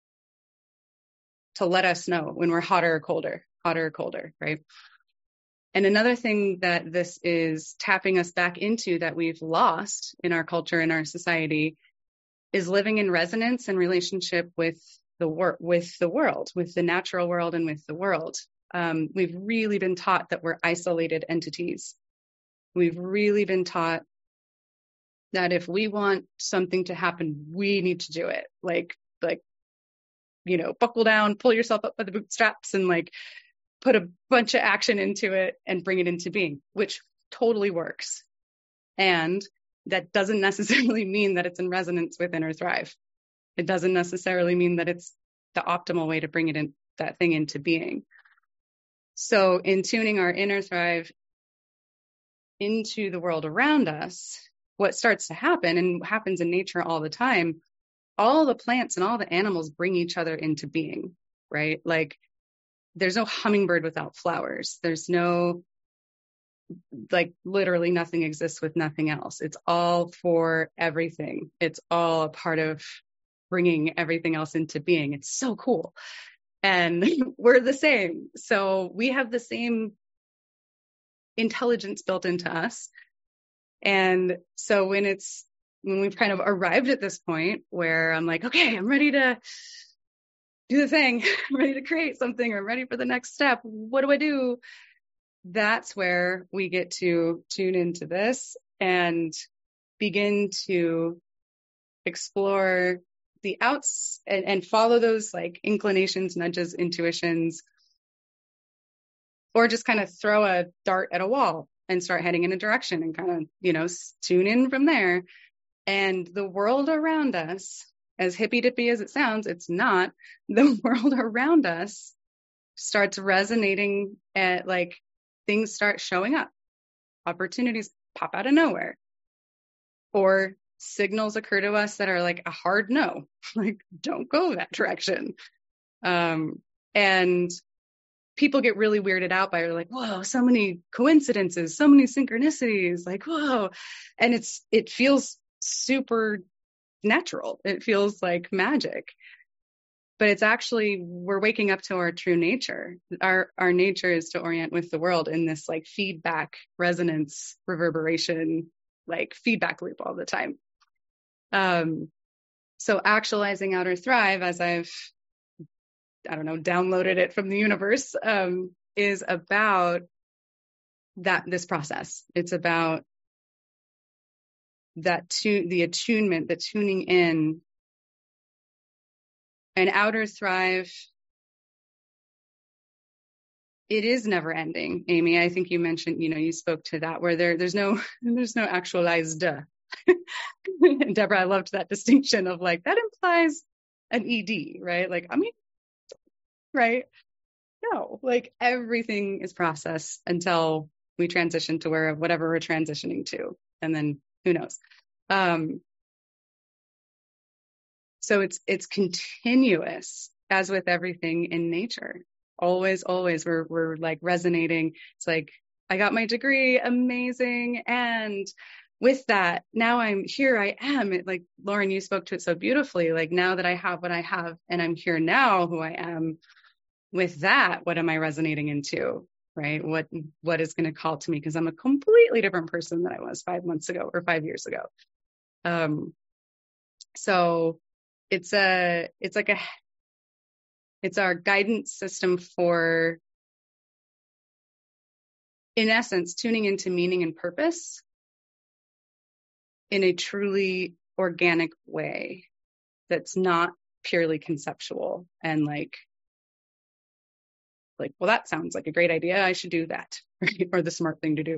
let us know when we're hotter or colder, right? And another thing that this is tapping us back into that we've lost in our culture, in our society, is living in resonance and relationship with the world, with the natural world and with the world. We've really been taught that we're isolated entities. We've really been taught that if we want something to happen, we need to do it. Like, buckle down, pull yourself up by the bootstraps and put a bunch of action into it and bring it into being, which totally works. And that doesn't necessarily mean that it's in resonance with inner thrive. It doesn't necessarily mean that it's the optimal way to bring that thing into being. So in tuning our inner thrive into the world around us, what starts to happen, and happens in nature all the time, all the plants and all the animals bring each other into being, right? Like, there's no hummingbird without flowers. There's no, literally nothing exists with nothing else. It's all for everything. It's all a part of bringing everything else into being. It's so cool. And we're the same. So we have the same intelligence built into us. And so when we've kind of arrived at this point where I'm like, okay, I'm ready to do the thing. I'm ready to create something. I'm ready for the next step. What do I do? That's where we get to tune into this and begin to explore the outs and follow those inclinations, nudges, intuitions, or just kind of throw a dart at a wall and start heading in a direction and kind of, tune in from there. And the world around us, as hippy dippy as it sounds, it's not. The world around us starts resonating at things start showing up. Opportunities pop out of nowhere. Or signals occur to us that are like a hard no, like don't go that direction. And people get really weirded out by like, whoa, so many coincidences, so many synchronicities, like, whoa. And it feels super natural. It feels like magic. But it's actually, we're waking up to our true nature. Our nature is to orient with the world in this like feedback, resonance, reverberation, like feedback loop all the time. So actualizing Outer Thrive, as I've, downloaded it from the universe, is about this process. It's about the attunement, the tuning in. And Outer Thrive, it is never ending. Amy, I think you mentioned, you spoke to that, where there's no actualized. Deborah, I loved that distinction of like, that implies an ED, right? Like, right? No, like everything is process until we transition to whatever we're transitioning to. And then who knows? So it's continuous, as with everything in nature. Always, we're like resonating. It's like, I got my degree, amazing. And with that, now I am. Like, Lauren, you spoke to it so beautifully. Like, now that I have what I have and I'm here now, who I am, with that, what am I resonating into? Right? What is going to call to me? Because I'm a completely different person than I was 5 months ago or 5 years ago. So it's our guidance system for, in essence, tuning into meaning and purpose in a truly organic way that's not purely conceptual and like, well, that sounds like a great idea. I should do that, right? Or the smart thing to do.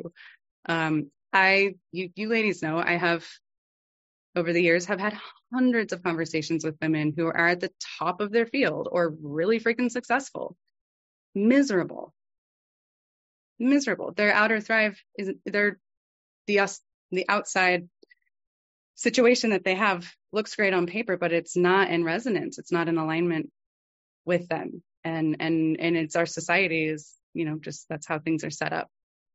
You ladies know, I have, over the years, have had hundreds of conversations with women who are at the top of their field or really freaking successful, miserable. Their Outer Thrive they're the outside situation that they have looks great on paper, but it's not in resonance. It's not in alignment with them. And it's our society is, just that's how things are set up.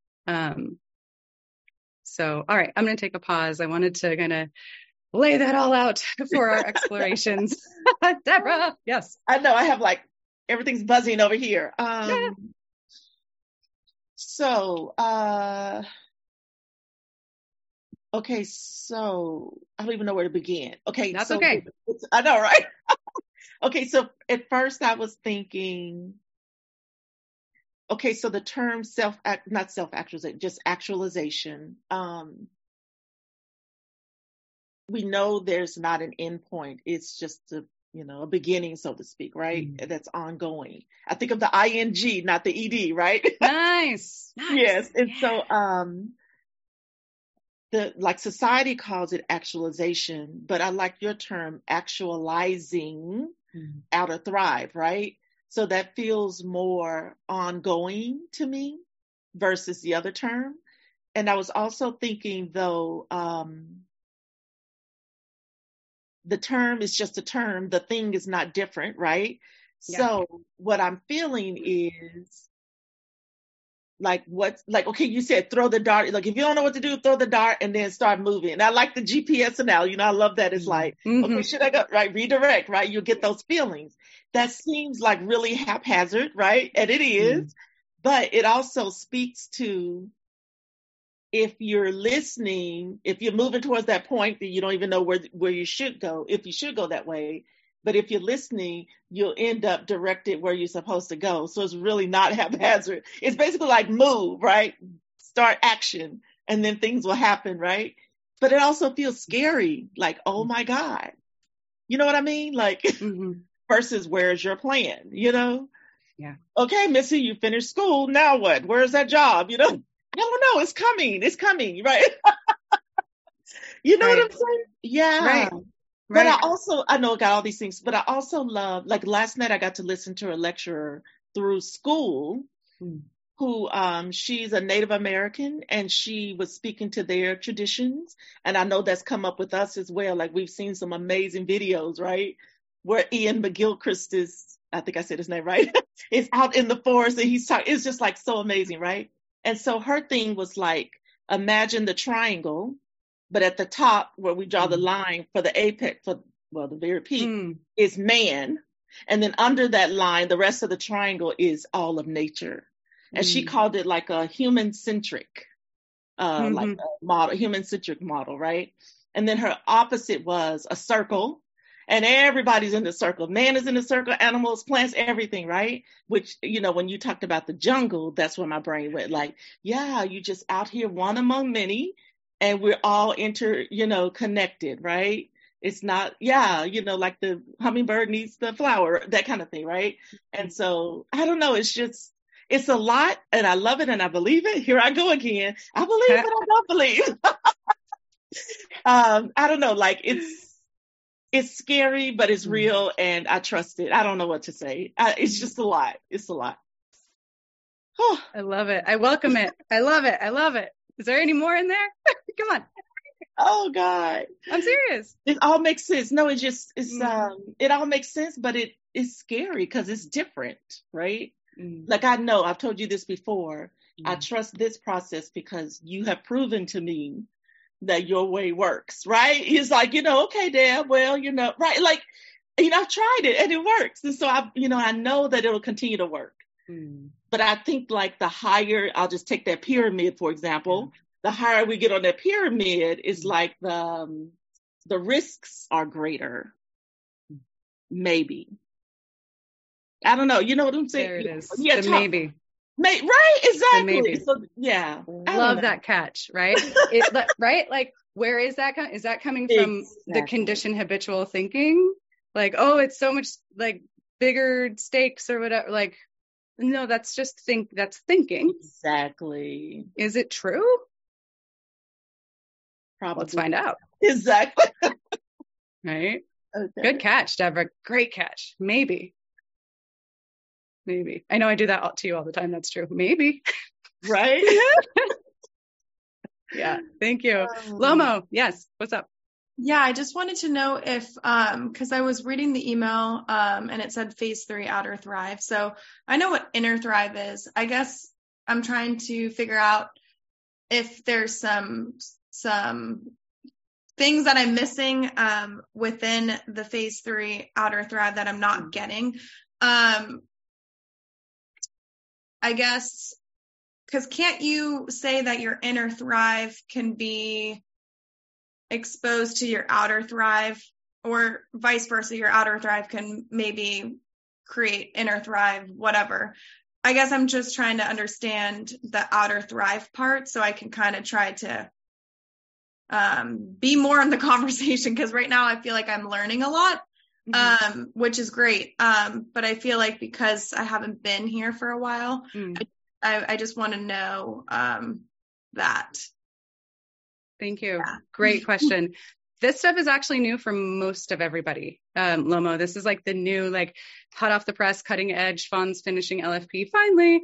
So, all right, I'm going to take a pause. I wanted to kind of lay that all out for our explorations. Deborah, yes. I know I have like, everything's buzzing over here. Yeah. So, okay, so I don't even know where to begin. Okay. That's okay. I know, right? Okay, so at first I was thinking, okay, so the term not self-actualization, just actualization. We know there's not an end point. It's just a beginning, so to speak, right? Mm-hmm. That's ongoing. I think of the ing, not the ed, right? Nice. Yes. And so, society calls it actualization, but I like your term, actualizing Outer Thrive, right? So that feels more ongoing to me versus the other term. And I was also thinking, though, the term is just a term. The thing is not different, right? Yeah. So what I'm feeling is okay, you said throw the dart. Like, if you don't know what to do, throw the dart and then start moving. And I like the GPS analogy. I love that. It's like, okay, should I go? Right, redirect, right? You'll get those feelings. That seems like really haphazard, right? And it is, but it also speaks to, if you're listening, if you're moving towards that point that you don't even know where you should go, if you should go that way. But if you're listening, you'll end up directed where you're supposed to go. So it's really not haphazard. It's basically like move, right? Start action, and then things will happen, right? But it also feels scary, like, oh my God. You know what I mean? Like, versus where's your plan, Yeah. Okay, Missy, you finished school. Now what? Where's that job? I don't know. It's coming, right? You know what I'm saying? Yeah. Right. But I know I got all these things, but I also love, like last night I got to listen to a lecturer through school who she's a Native American, and she was speaking to their traditions. And I know that's come up with us as well. Like, we've seen some amazing videos, right? Where Ian McGilchrist is, I think I said his name right, is out in the forest and he's talking. It's just like so amazing, right? And so her thing was like, imagine the triangle, but at the top where we draw the line for the apex, the very peak is man. And then under that line, the rest of the triangle is all of nature. And she called it like a human-centric, like a model, human-centric model, right? And then her opposite was a circle, and everybody's in the circle. Man is in the circle, animals, plants, everything, right? Which, when you talked about the jungle, that's where my brain went. Like, yeah, you just out here, one among many, and we're all connected, right? It's not, like the hummingbird needs the flower, that kind of thing, right? And so, I don't know, it's a lot, and I love it, and I believe it. Here I go again. I believe, but I don't believe. I don't know, like, it's scary, but it's real, and I trust it. I don't know what to say. It's just a lot. It's a lot. I love it. I welcome it. I love it. I love it. Is there any more in there? Come on. Oh God. I'm serious. It all makes sense. No, it all makes sense, but it is scary because it's different, right? Like, I know I've told you this before. I trust this process because you have proven to me that your way works, right? He's like, okay, Dad, well, right. Like, I've tried it and it works. And so I know that it'll continue to work. But I think like the higher, I'll just take that pyramid, for example, the higher we get on that pyramid is like the risks are greater. Maybe. I don't know. You know what I'm saying? There it is. Yeah, maybe. Right, exactly. So, yeah. Love that catch, right? Right? Like, where is that? Is that coming from the conditioned habitual thinking? Like, oh, it's so much like bigger stakes or whatever. Like, no, that's just that's thinking. Exactly. Is it true? Probably. Let's find out. Exactly. Right? Okay. Good catch, Deborah. Great catch. Maybe. I know I do that to you all the time. That's true. Maybe. Right? Yeah. Thank you. Lomo. Yes. What's up? Yeah. I just wanted to know if, cause I was reading the email, and it said phase 3 outer thrive. So I know what inner thrive is. I guess I'm trying to figure out if there's some things that I'm missing, within the phase 3 outer thrive that I'm not getting. I guess, because can't you say that your inner thrive can be exposed to your outer thrive, or vice versa? Your outer thrive can maybe create inner thrive, whatever. I guess I'm just trying to understand the outer thrive part so I can kind of try to be more in the conversation, because right now I feel like I'm learning a lot. Which is great. But I feel like because I haven't been here for a while, I just want to know that. Thank you. Yeah. Great question. This stuff is actually new for most of everybody. Lomo, this is like the new, like hot off the press, cutting edge, Fawn's finishing LFP finally.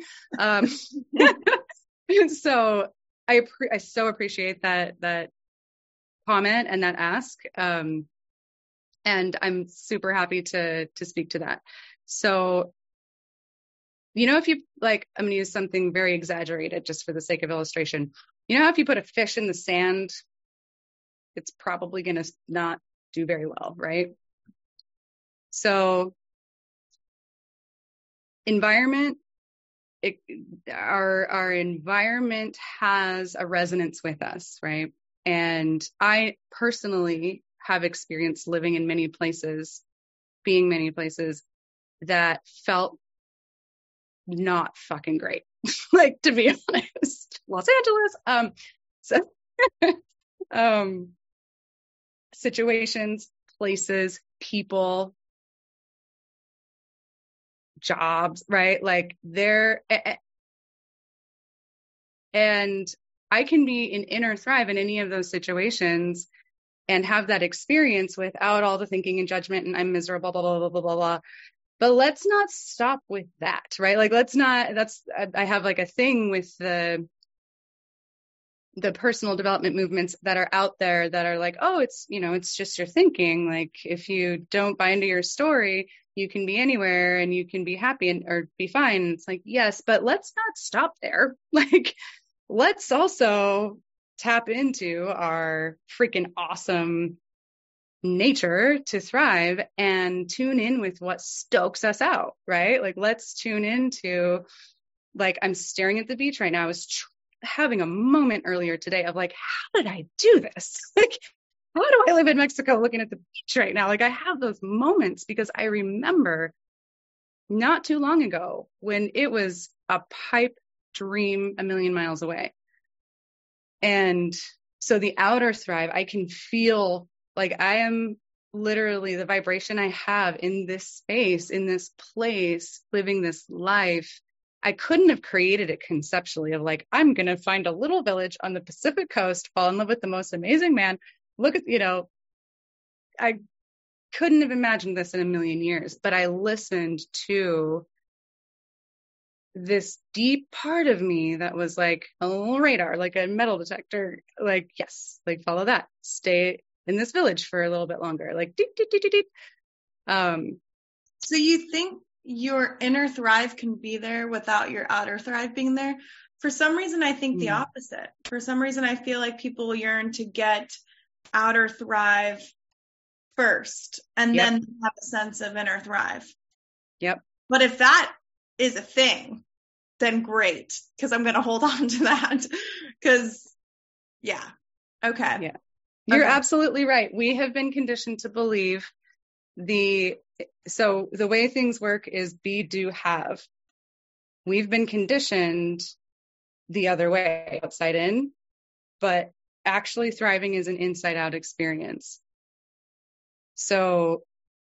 So I so appreciate that comment and that ask. And I'm super happy to speak to that. So, if you like, I'm going to use something very exaggerated just for the sake of illustration. How if you put a fish in the sand, it's probably going to not do very well, right? So, environment, our environment has a resonance with us, right? And I personally have experienced living in many places, being many places that felt not fucking great. Like, to be honest, Los Angeles, situations, places, people, jobs, right? Like and I can be in inner thrive in any of those situations and have that experience without all the thinking and judgment and I'm miserable, blah, blah, blah, blah, blah, blah. But let's not stop with that, right? Like, I have like a thing with the personal development movements that are out there that are like, oh, it's just your thinking. Like, if you don't buy into your story, you can be anywhere and you can be happy or be fine. It's like, yes, but let's not stop there. Like, let's also tap into our freaking awesome nature to thrive and tune in with what stokes us out, right? Like, let's tune into, like, I'm staring at the beach right now. I was having a moment earlier today of like, how did I do this? Like, how do I live in Mexico looking at the beach right now? Like, I have those moments because I remember not too long ago when it was a pipe dream a million miles away. And so the outer thrive, I can feel like I am literally the vibration I have in this space, in this place, living this life. I couldn't have created it conceptually of like, I'm going to find a little village on the Pacific coast, fall in love with the most amazing man. Look at, I couldn't have imagined this in a million years, but I listened to this deep part of me that was like a little radar, like a metal detector, like, yes, like follow that, stay in this village for a little bit longer, like deep, deep, deep, deep, deep. So you think your inner thrive can be there without your outer thrive being there? For some reason, I think the opposite. For some reason, I feel like people yearn to get outer thrive first and then have a sense of inner thrive. Yep. But if that is a thing, then great, because I'm going to hold on to that. Because, okay. Yeah. You're absolutely right. We have been conditioned to believe so the way things work is be, do, have. We've been conditioned the other way, outside in, but actually thriving is an inside out experience. So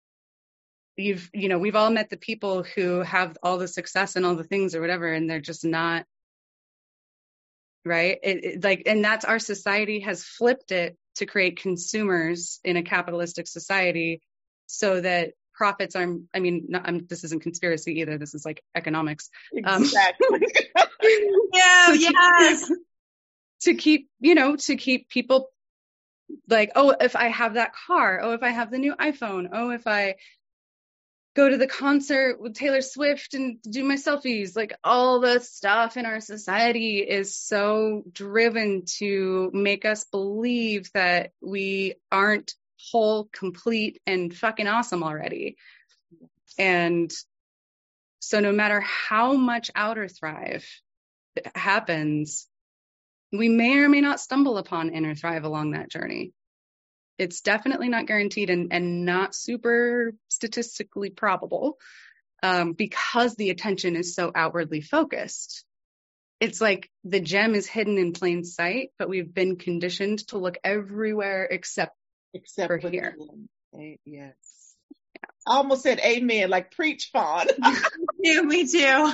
we've all met the people who have all the success and all the things or whatever, and they're just not right. And that's, our society has flipped it to create consumers in a capitalistic society so that profits are, this isn't conspiracy either. This is like economics. Exactly. Yes. To keep people like, oh, if I have that car, oh, if I have the new iPhone, oh, if I go to the concert with Taylor Swift and do my selfies, like all the stuff in our society is so driven to make us believe that we aren't whole, complete, and fucking awesome already. And so no matter how much outer thrive happens, we may or may not stumble upon inner thrive along that journey. It's definitely not guaranteed and not super statistically probable because the attention is so outwardly focused. It's like the gem is hidden in plain sight, but we've been conditioned to look everywhere except for here. Yes. I almost said amen, like preach, Fawn. Me too.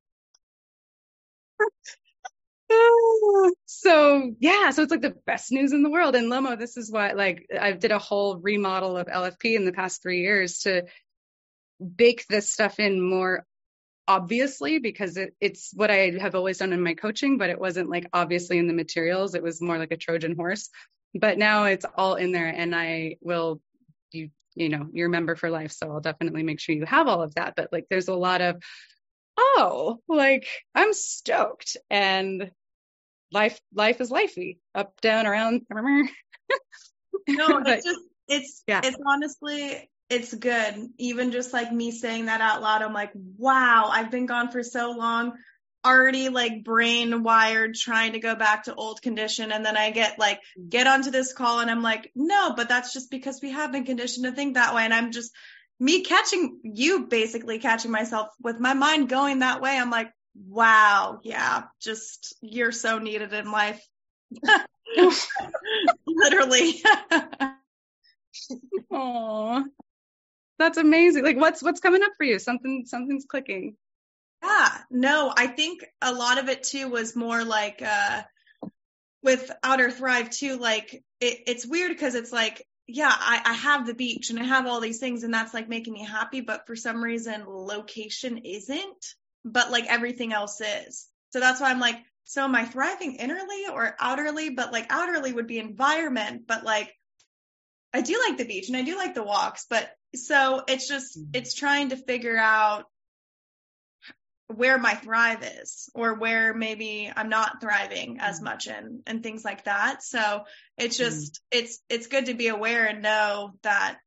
So it's like the best news in the world. And Lomo, this is what, like, I did a whole remodel of LFP in the past 3 years to bake this stuff in more obviously, because it's what I have always done in my coaching, but it wasn't like obviously in the materials. It was more like a Trojan horse, but now it's all in there, and I will, you're a member for life. So I'll definitely make sure you have all of that. But like, there's a lot of, like, I'm stoked, and life is lifey, up, down, around. No, it's honestly, it's good. Even just like me saying that out loud, I'm like, wow, I've been gone for so long, already like brain wired, trying to go back to old condition. And then I get onto this call and I'm like, no, but that's just because we have been conditioned to think that way. And I'm just basically catching myself with my mind going that way. I'm like, wow, yeah, just, you're so needed in life. Literally. Aww. That's amazing. Like, what's coming up for you? Something's clicking. Yeah, no, I think a lot of it too was more like, with Outer Thrive too, like it's weird because it's like yeah, I have the beach and I have all these things and that's like making me happy. But for some reason, location isn't, but like everything else is. So that's why I'm like, so am I thriving innerly or outerly? But like outerly would be environment, but like I do like the beach and I do like the walks, but so it's just, it's trying to figure out where my thrive is or where maybe I'm not thriving as much in and things like that. So it's just, it's good to be aware and know that,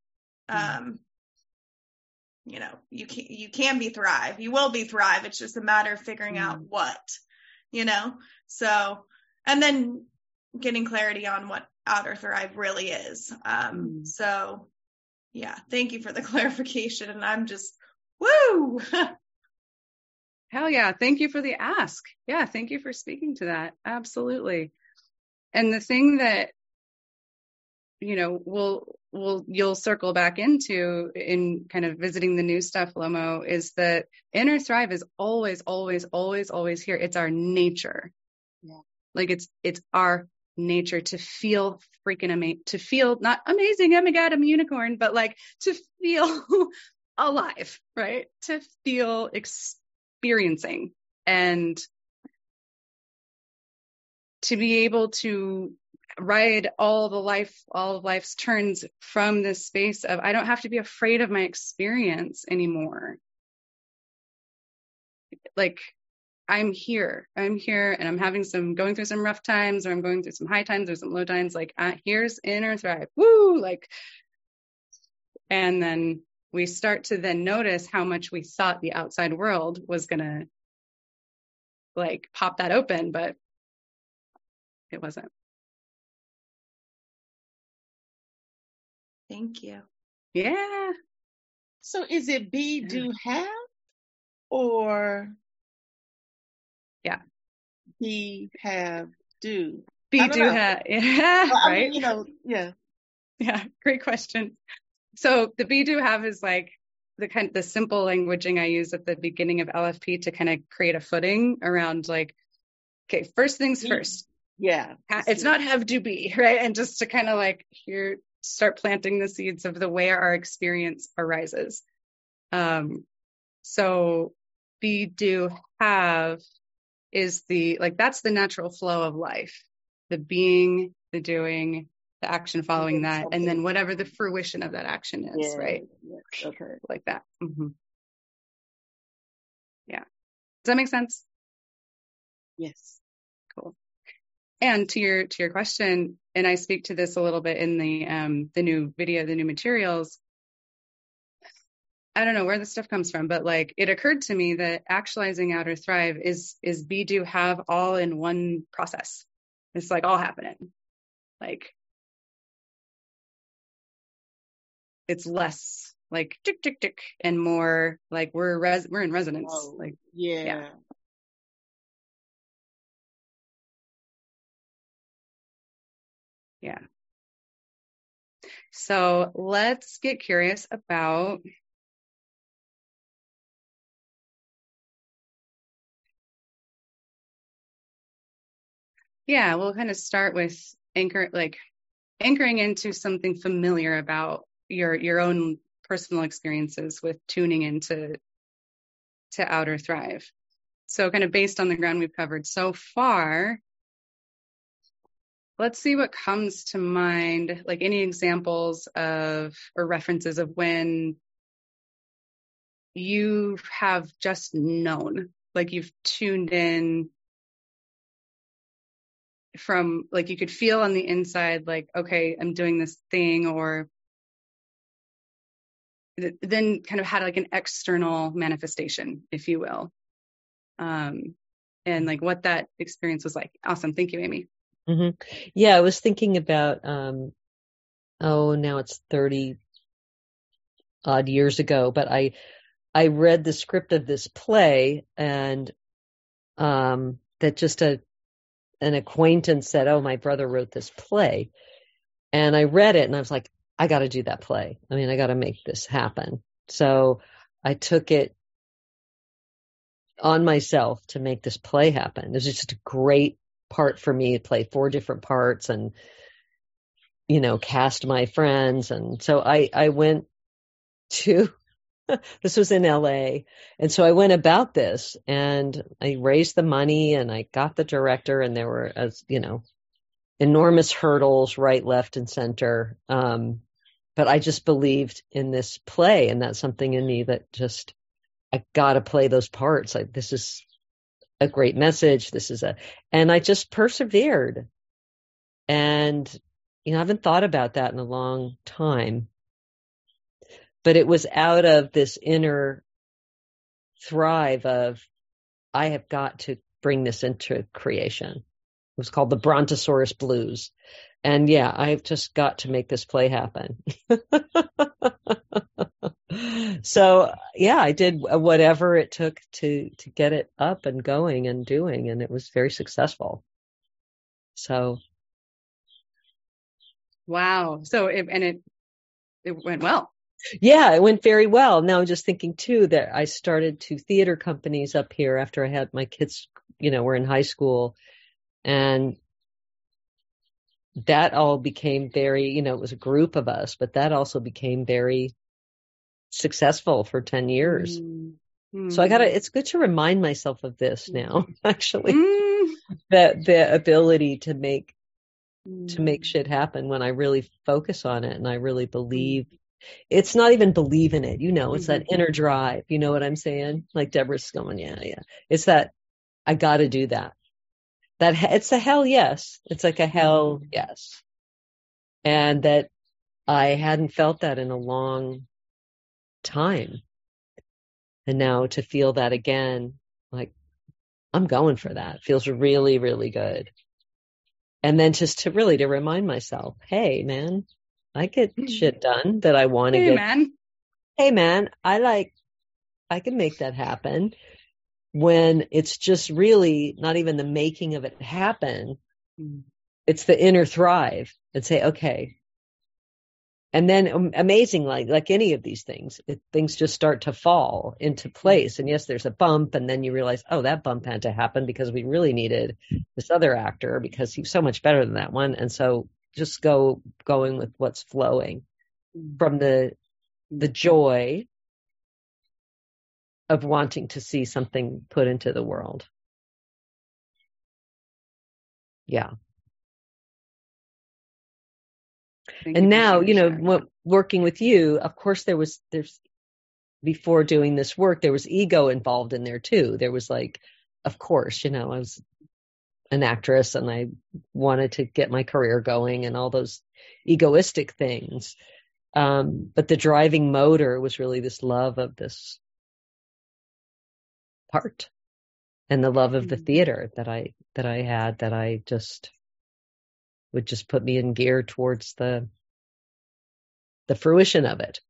you know, you can be thrive, you will be thrive. It's just a matter of figuring out what, you know, so, and then getting clarity on what outer thrive really is. So yeah, thank you for the clarification. And I'm just, woo. Hell yeah. Thank you for the ask. Yeah. Thank you for speaking to that. Absolutely. And the thing that, you know, you'll circle back into in kind of visiting the new stuff, Lomo, is that inner thrive is always, always, always, always here. It's our nature. Yeah. Like it's our nature to feel freaking amazing, to feel not amazing, oh my God, I'm a unicorn, but like to feel alive, right? To feel experiencing and to be able to ride all of life's turns from this space of, I don't have to be afraid of my experience anymore. Like I'm here and I'm going through some rough times, or I'm going through some high times or some low times. Like here's inner thrive. Woo! Like, and then we start to then notice how much we thought the outside world was going to like pop that open, but it wasn't. Thank you. Yeah. So is it be, do, have, or be, have, do? Be, do, have. Yeah. Well, right. I mean, you know, yeah. Yeah. Great question. So the be, do, have is like the simple languaging I use at the beginning of LFP to kind of create a footing around like, okay, first things first. Yeah. It's not have, do, be, right? And just to kind of like start planting the seeds of the way our experience arises. So be, do, have is that's the natural flow of life, the being, the doing, the action following that, and then whatever the fruition of that action is, right? Yes. Okay. Like that. Yeah. Does that make sense? Yes. Cool. And to your question, and I speak to this a little bit in the new video, the new materials. I don't know where this stuff comes from, but like it occurred to me that actualizing outer thrive is be, do, have all in one process. It's like all happening. Like it's less like tick tick tick and more like we're in resonance. Like yeah. Yeah. So let's get curious about we'll kind of start with anchoring into something familiar about your own personal experiences with tuning into outer thrive. So kind of based on the ground we've covered so far, let's see what comes to mind, like any examples of or references of when you have just known, like you've tuned in from, like you could feel on the inside, like, okay, I'm doing this thing, or then kind of had like an external manifestation, if you will. And like what that experience was like. Awesome. Thank you, Amy. Mm-hmm. Yeah, I was thinking about, now it's 30 odd years ago, but I read the script of this play, and that just an acquaintance said, oh, my brother wrote this play. And I read it and I was like, I got to do that play. I mean, I got to make this happen. So I took it on myself to make this play happen. It was just a great part for me to play 4 different parts. And cast my friends. And so I went to, this was in LA. And so I went about this and I raised the money and I got the director, and there were, enormous hurdles, right, left, and center. But I just believed in this play, and that's something in me that just, I got to play those parts. Like, this is a great message. And I just persevered. And, I haven't thought about that in a long time, but it was out of this inner thrive of, I have got to bring this into creation. It was called the Brontosaurus Blues. And yeah, I've just got to make this play happen. So yeah, I did whatever it took to get it up and going and doing, and it was very successful. So. Wow. So it went well. Yeah, it went very well. Now I'm just thinking too that I started 2 theater companies up here after I had my kids, were in high school, and that all became very, it was a group of us, but that also became very successful for 10 years. Mm-hmm. So it's good to remind myself of this now, actually, that the ability to make shit happen when I really focus on it and I really believe. It's not even believe in it, it's that inner drive. You know what I'm saying? Like Deborah's going, yeah. It's that I got to do that. It's a hell yes. It's like a hell yes. And that I hadn't felt that in a long time. And now to feel that again, like I'm going for that, feels really, really good. And then just to remind myself, hey man, I get shit done that I want to get. Hey man, I can make that happen. When it's just really not even the making of it happen, it's the inner thrive and say, okay. And then amazing, like any of these things, things just start to fall into place. And yes, there's a bump, and then you realize, oh, that bump had to happen because we really needed this other actor because he's so much better than that one. And so just going with what's flowing from the joy of wanting to see something put into the world. Yeah. And now, working with you, of course, there's before doing this work, there was ego involved in there too. There was of course, I was an actress and I wanted to get my career going and all those egoistic things. But the driving motor was really this love of this part and the love of the theater that I had, that I just would just put me in gear towards the fruition of it.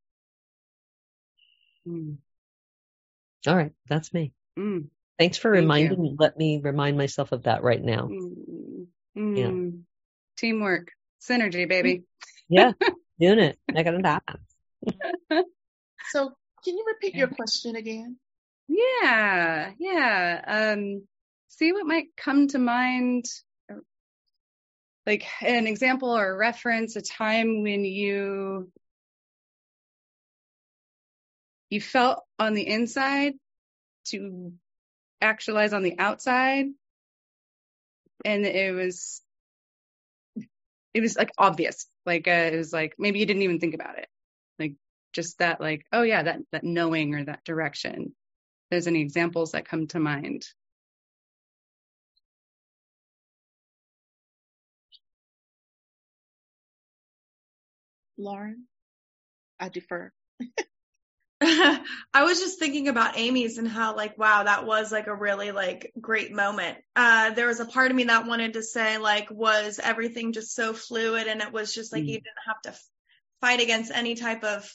All right, that's me. Thanks for reminding me. Let me remind myself of that right now. Yeah. Teamwork, synergy, baby. Yeah, doing it. I got it happen. So, can you repeat your question again? Yeah. See what might come to mind, like an example or a reference, a time when you felt on the inside to actualize on the outside, and it was like obvious, it was like maybe you didn't even think about it, like just that, like, oh yeah, that knowing or that direction. If there's any examples that come to mind? Lauren, I defer. I was just thinking about Amy's and how wow, that was a really great moment. There was a part of me that wanted to say was everything just so fluid, and it was just you didn't have to fight against any type of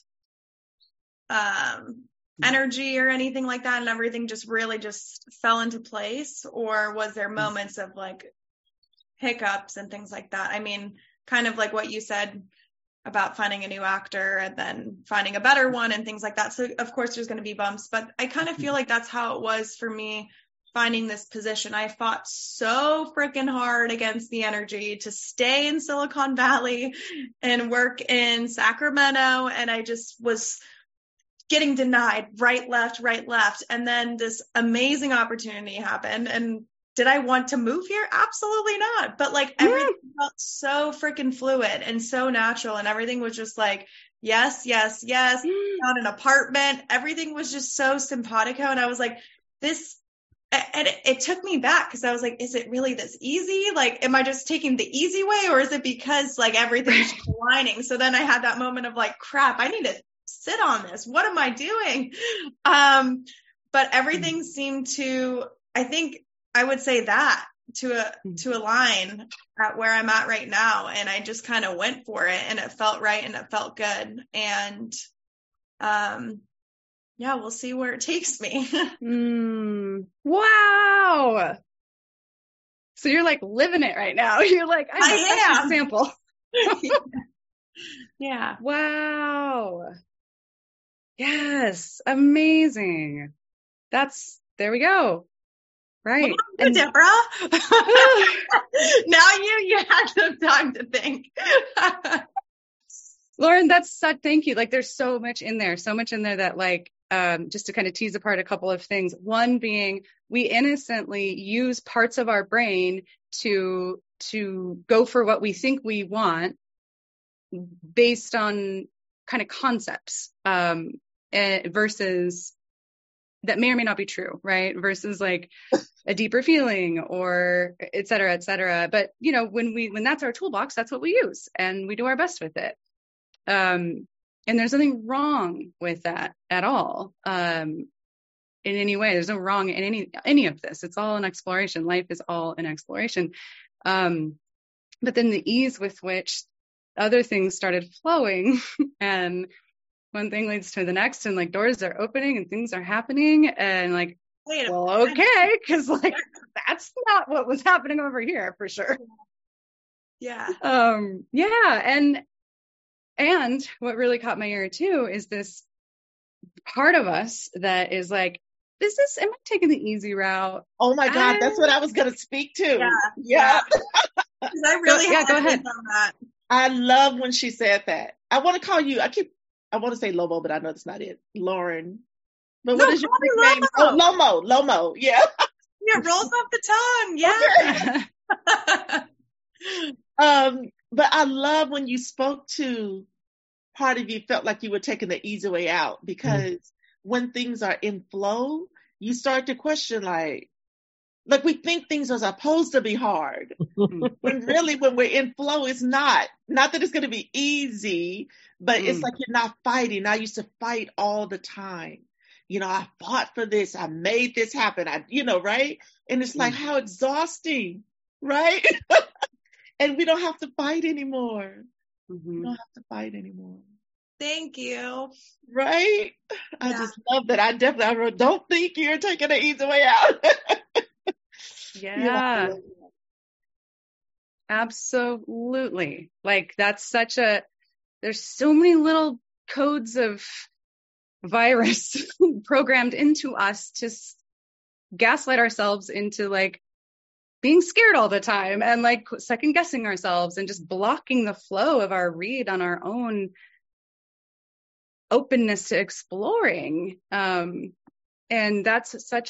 energy or anything like that, and everything just really just fell into place? Or was there moments of hiccups and things like that? I mean, kind of like what you said about finding a new actor and then finding a better one and things like that. So of course there's going to be bumps, but I kind of feel like that's how it was for me finding this position. I fought so freaking hard against the energy to stay in Silicon Valley and work in Sacramento. And I just was getting denied right, left. And then this amazing opportunity happened. And did I want to move here? Absolutely not. But like everything felt so freaking fluid and so natural. And everything was just like, yes. Got an apartment. Everything was just so simpatico. And I was like, this, and it took me back because I was like, is it really this easy? Like, am I just taking the easy way, or is it because like everything's aligning? So then I had that moment of like, crap, I need to sit on this. What am I doing? But everything seemed to, I think I would say that to align at where I'm at right now. And I just kind of went for it, and it felt right and it felt good. And, yeah, we'll see where it takes me. Wow. So you're like living it right now. You're like, I am. Sample. Yeah. Wow. Yes. Amazing. There we go. Right. Well, Deborah. Now you had some time to think. Lauren, thank you. Like there's so much in there that like, just to kind of tease apart a couple of things. One being we innocently use parts of our brain to go for what we think we want based on kind of concepts, versus that may or may not be true, right? Versus like a deeper feeling or et cetera, et cetera. But when that's our toolbox, that's what we use and we do our best with it. And there's nothing wrong with that at all. In any way, there's no wrong in any of this. It's all an exploration. Life is all an exploration. But then the ease with which other things started flowing and one thing leads to the next and like doors are opening and things are happening and like, well, okay. Cause like, that's not what was happening over here for sure. Yeah. Yeah. And what really caught my ear too is this part of us that is like, am I taking the easy route? Oh my God, that's what I was going to speak to. Yeah. Because I really go ahead on that. I love when she said that. I want to call you, I want to say Lomo, but I know that's not it. Lauren. But what is your name? Oh, Lomo. Yeah. Yeah, rolls off the tongue. Yeah. But I love when you spoke to part of you felt like you were taking the easy way out, because when things are in flow, you start to question like we think things are supposed to be hard. When really when we're in flow, it's not that it's going to be easy, but it's like you're not fighting. I used to fight all the time. I fought for this. I made this happen. Right. And it's like, how exhausting, right? And we don't have to fight anymore. We don't have to fight anymore. Thank you. Right? I just love that. I wrote, don't think you're taking the easy way out. Yeah. Absolutely. Like that's there's so many little codes of virus programmed into us to gaslight ourselves into like being scared all the time and like second guessing ourselves and just blocking the flow of our read on our own openness to exploring. And that's such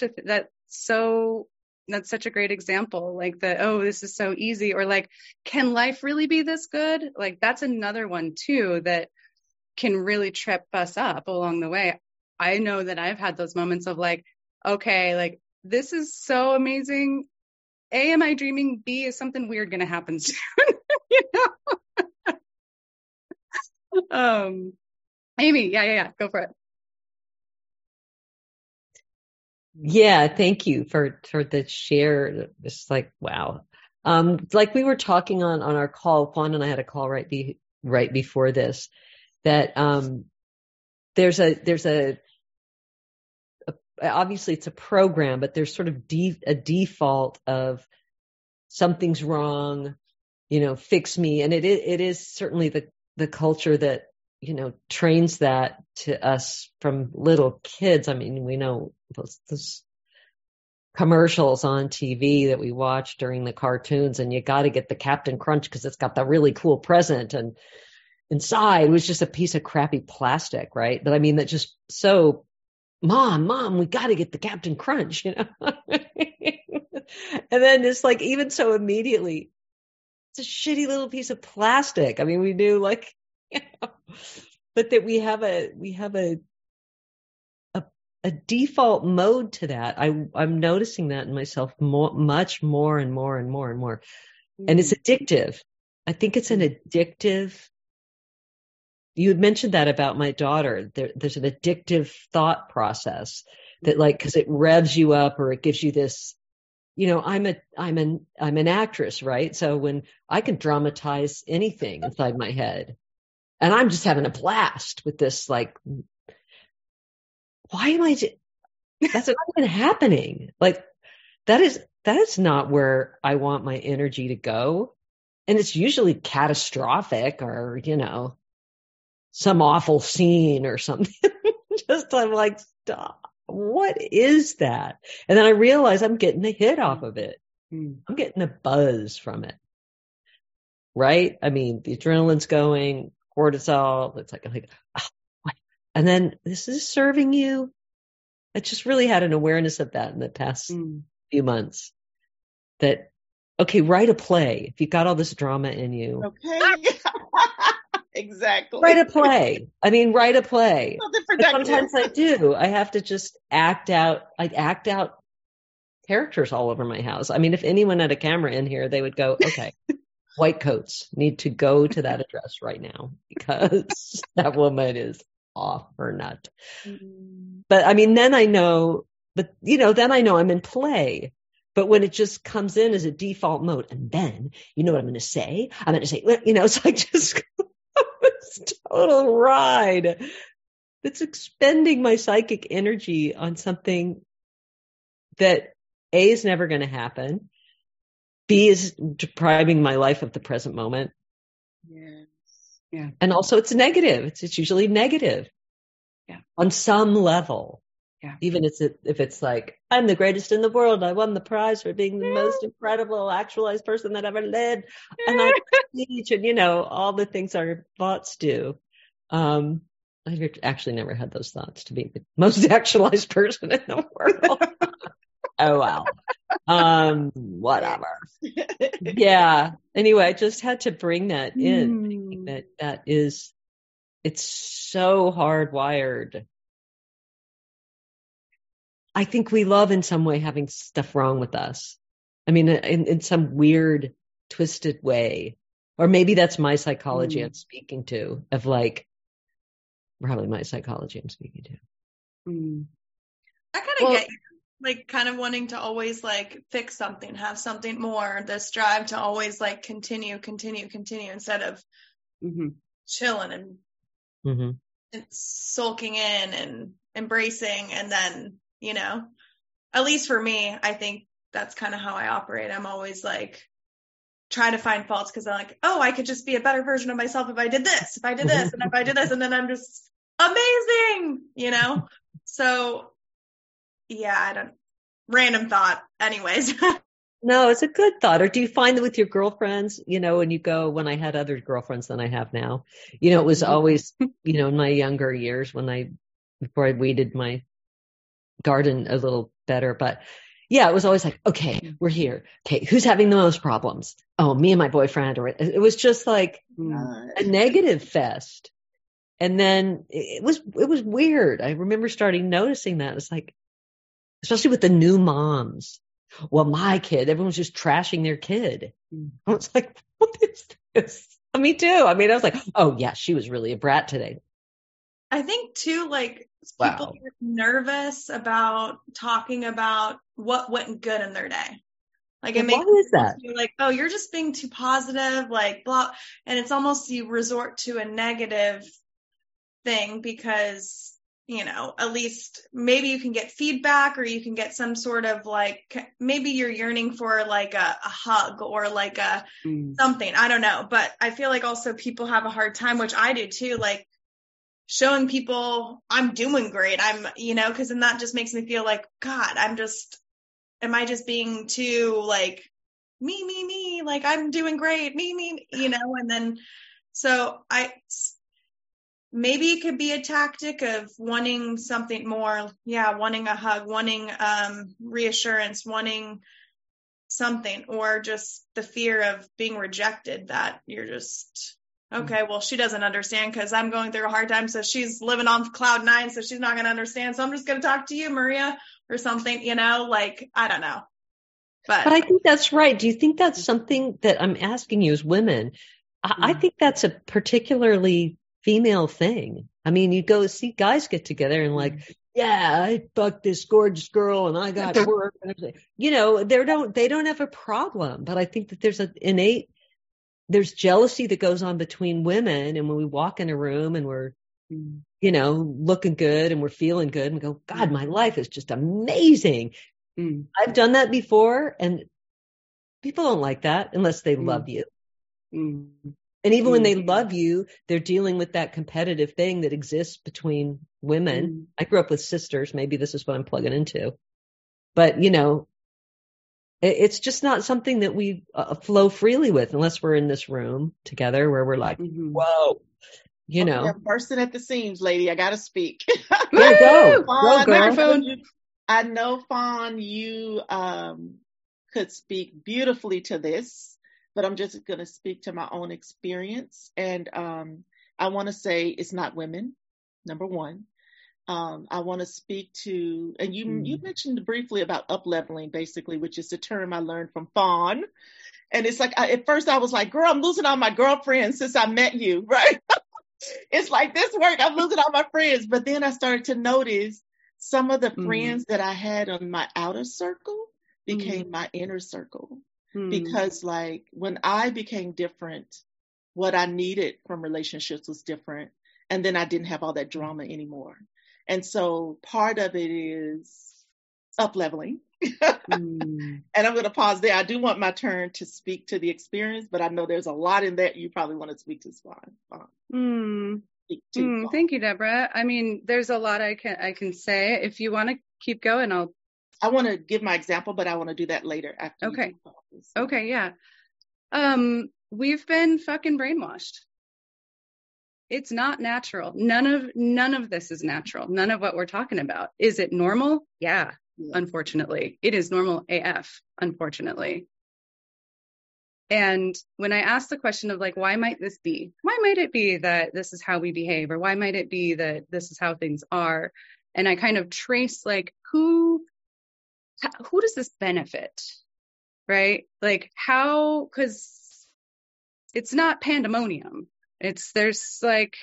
a great example. Like this is so easy, or like, can life really be this good? Like that's another one too, that can really trip us up along the way. I know that I've had those moments of like, okay, like this is so amazing. A, am I dreaming? B, is something weird going to happen soon? Amy, yeah, go for it. Yeah, thank you for the share. It's like, wow. Like we were talking on our call, Juan and I had a call right before this, that there's obviously it's a program, but there's sort of a default of something's wrong, fix me. And it is certainly the culture that, trains that to us from little kids. I mean, we know those commercials on TV that we watch during the cartoons, and you got to get the Captain Crunch because it's got the really cool present, and inside was just a piece of crappy plastic, right? But I mean, that just so, mom, we got to get the Captain Crunch, you know? And then it's like, even so immediately, it's a shitty little piece of plastic. I mean, we knew, like, you know, but that we have a default mode to that. I'm noticing that in myself much more and more and more and more. And it's addictive. I think it's an addictive. You had mentioned that about my daughter. There's an addictive thought process that, like, because it revs you up, or it gives you this, you know, I'm an actress, right? So when I can dramatize anything inside my head, and I'm just having a blast with this, like, why am I? That's not even happening. Like, that is not where I want my energy to go, and it's usually catastrophic, or, you know, some awful scene or something. Just, I'm like, stop. What is that? And then I realize I'm getting a hit off of it. I'm getting a buzz from it. Right? I mean, the adrenaline's going, cortisol. It's like, oh, what? And then, this is serving you. I just really had an awareness of that in the past few months. That, okay, write a play. If you've got all this drama in you. Okay. Exactly. Write a play. I mean, write a play. Sometimes I do. I have to just act out. I act out characters all over my house. I mean, if anyone had a camera in here, they would go, okay, white coats need to go to that address right now, because that woman is off her nut. But I mean, then I know, then I know I'm in play. But when it just comes in as a default mode, and then, you know what I'm going to say? I'm going to say, you know, it's like just this total ride that's expending my psychic energy on something that A, is never going to happen. B, is depriving my life of the present moment. Yes. Yeah. And also, it's negative. It's usually negative. Yeah. On some level. Yeah. Even if it's like, I'm the greatest in the world. I won the prize for being the most incredible actualized person that ever lived. And I teach, and, you know, all the things our thoughts do. I've actually never had those thoughts, to be the most actualized person in the world. Oh, wow. Whatever. Yeah. Anyway, I just had to bring that in. It's so hardwired. I think we love, in some way, having stuff wrong with us. I mean, in some weird, twisted way. Or maybe that's my psychology I'm speaking to, of, like, probably my psychology I'm speaking to. I kind of get you, like, kind of wanting to always, like, fix something, have something more, this drive to always, like, continue instead of chilling and sulking in and embracing, and then, you know, at least for me, I think that's kind of how I operate. I'm always, like, try to find faults, because I'm like, oh, I could just be a better version of myself if I did this, and if I did this, and then I'm just amazing, you know? So, yeah, random thought anyways. No, it's a good thought. Or do you find that with your girlfriends, you know, when you go, when I had other girlfriends than I have now, you know, it was always, you know, in my younger years before I weeded my garden a little better, but yeah, it was always like, okay, we're here. Okay, who's having the most problems? Oh, me and my boyfriend. Or it was just like a negative fest. And then it was weird. I remember starting noticing that. It's like, especially with the new moms. Well, my kid, everyone's just trashing their kid. I was like, what is this? Me too. I mean, I was like, oh yeah, she was really a brat today. I think too, like, people get nervous about talking about what went good in their day. Like, it makes why is that? you like, oh, you're just being too positive, like, blah. And it's almost, you resort to a negative thing because, you know, at least maybe you can get feedback, or you can get some sort of, like, maybe you're yearning for, like, a hug, or like a something. I don't know. But I feel like also people have a hard time, which I do too, like, showing people I'm doing great. I'm, you know, because then that just makes me feel like, God, am I just being too like me, like I'm doing great, me, and then, so maybe it could be a tactic of wanting something more. Yeah. Wanting a hug, wanting, reassurance, wanting something, or just the fear of being rejected, that you're just, okay, well, she doesn't understand because I'm going through a hard time. So she's living on cloud 9. So she's not going to understand. So I'm just going to talk to you, Maria, or something, like, I don't know. But I think that's right. Do you think that's something that I'm asking you as women? I think that's a particularly female thing. I mean, you go see guys get together and like, yeah, I fucked this gorgeous girl and I got work. They don't have a problem. But I think that there's jealousy that goes on between women. And when we walk in a room and we're, looking good and we're feeling good and go, God, my life is just amazing. I've done that before, and people don't like that unless they love you. And even when they love you, they're dealing with that competitive thing that exists between women. I grew up with sisters. Maybe this is what I'm plugging into. But, it's just not something that we flow freely with unless we're in this room together where we're like, whoa, Okay, I'm bursting at the seams, lady. I got to speak. Yeah, go. Fawn, Go, girl. Microphone. I know, Fawn, you could speak beautifully to this, but I'm just going to speak to my own experience. And I want to say it's not women, number one. I want to speak to, and you mentioned briefly about up-leveling, basically, which is the term I learned from Fawn. And it's like, at first I was like, girl, I'm losing all my girlfriends since I met you, right? It's like this work, I'm losing all my friends. But then I started to notice some of the friends that I had on my outer circle became my inner circle. Because like when I became different, what I needed from relationships was different. And then I didn't have all that drama anymore. And so part of it is up-leveling. And I'm going to pause there. I do want my turn to speak to the experience, but I know there's a lot in that you probably want to speak to. Thank you, Deborah. I mean, there's a lot I can say. If you want to keep going, I want to give my example, but I want to do that later after. Okay. Okay. Yeah. We've been fucking brainwashed. It's not natural. None of this is natural. None of what we're talking about. Is it normal? Yeah. Unfortunately, it is normal AF, unfortunately. And when I ask the question of like, why might this be? Why might it be that this is how we behave? Or why might it be that this is how things are? And I kind of trace like, who does this benefit? Right? Like how, because it's not pandemonium. There's like,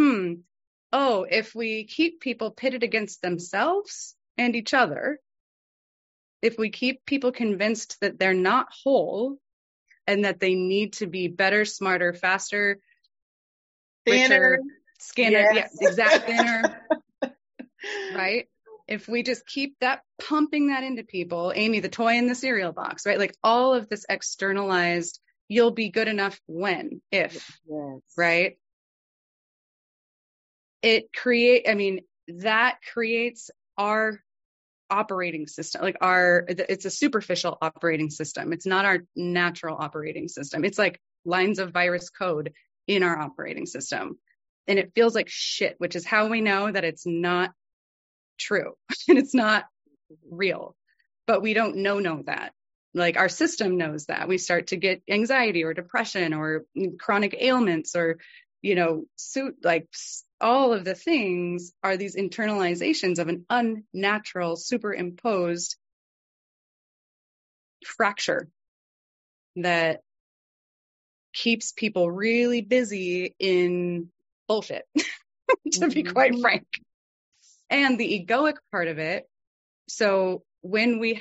if we keep people pitted against themselves and each other, if we keep people convinced that they're not whole and that they need to be better, smarter, faster, thinner, richer, skinner, thinner, right? If we just keep pumping that into people, Amy, the toy in the cereal box, right? Like all of this externalized, you'll be good enough when, if, right? That creates our operating system, like it's a superficial operating system. It's not our natural operating system. It's like lines of virus code in our operating system. And it feels like shit, which is how we know that it's not true and it's not real. But we don't know that. Like our system knows that. We start to get anxiety or depression or chronic ailments or, all of the things are these internalizations of an unnatural, superimposed fracture that keeps people really busy in bullshit, to be quite frank. And the egoic part of it. So when we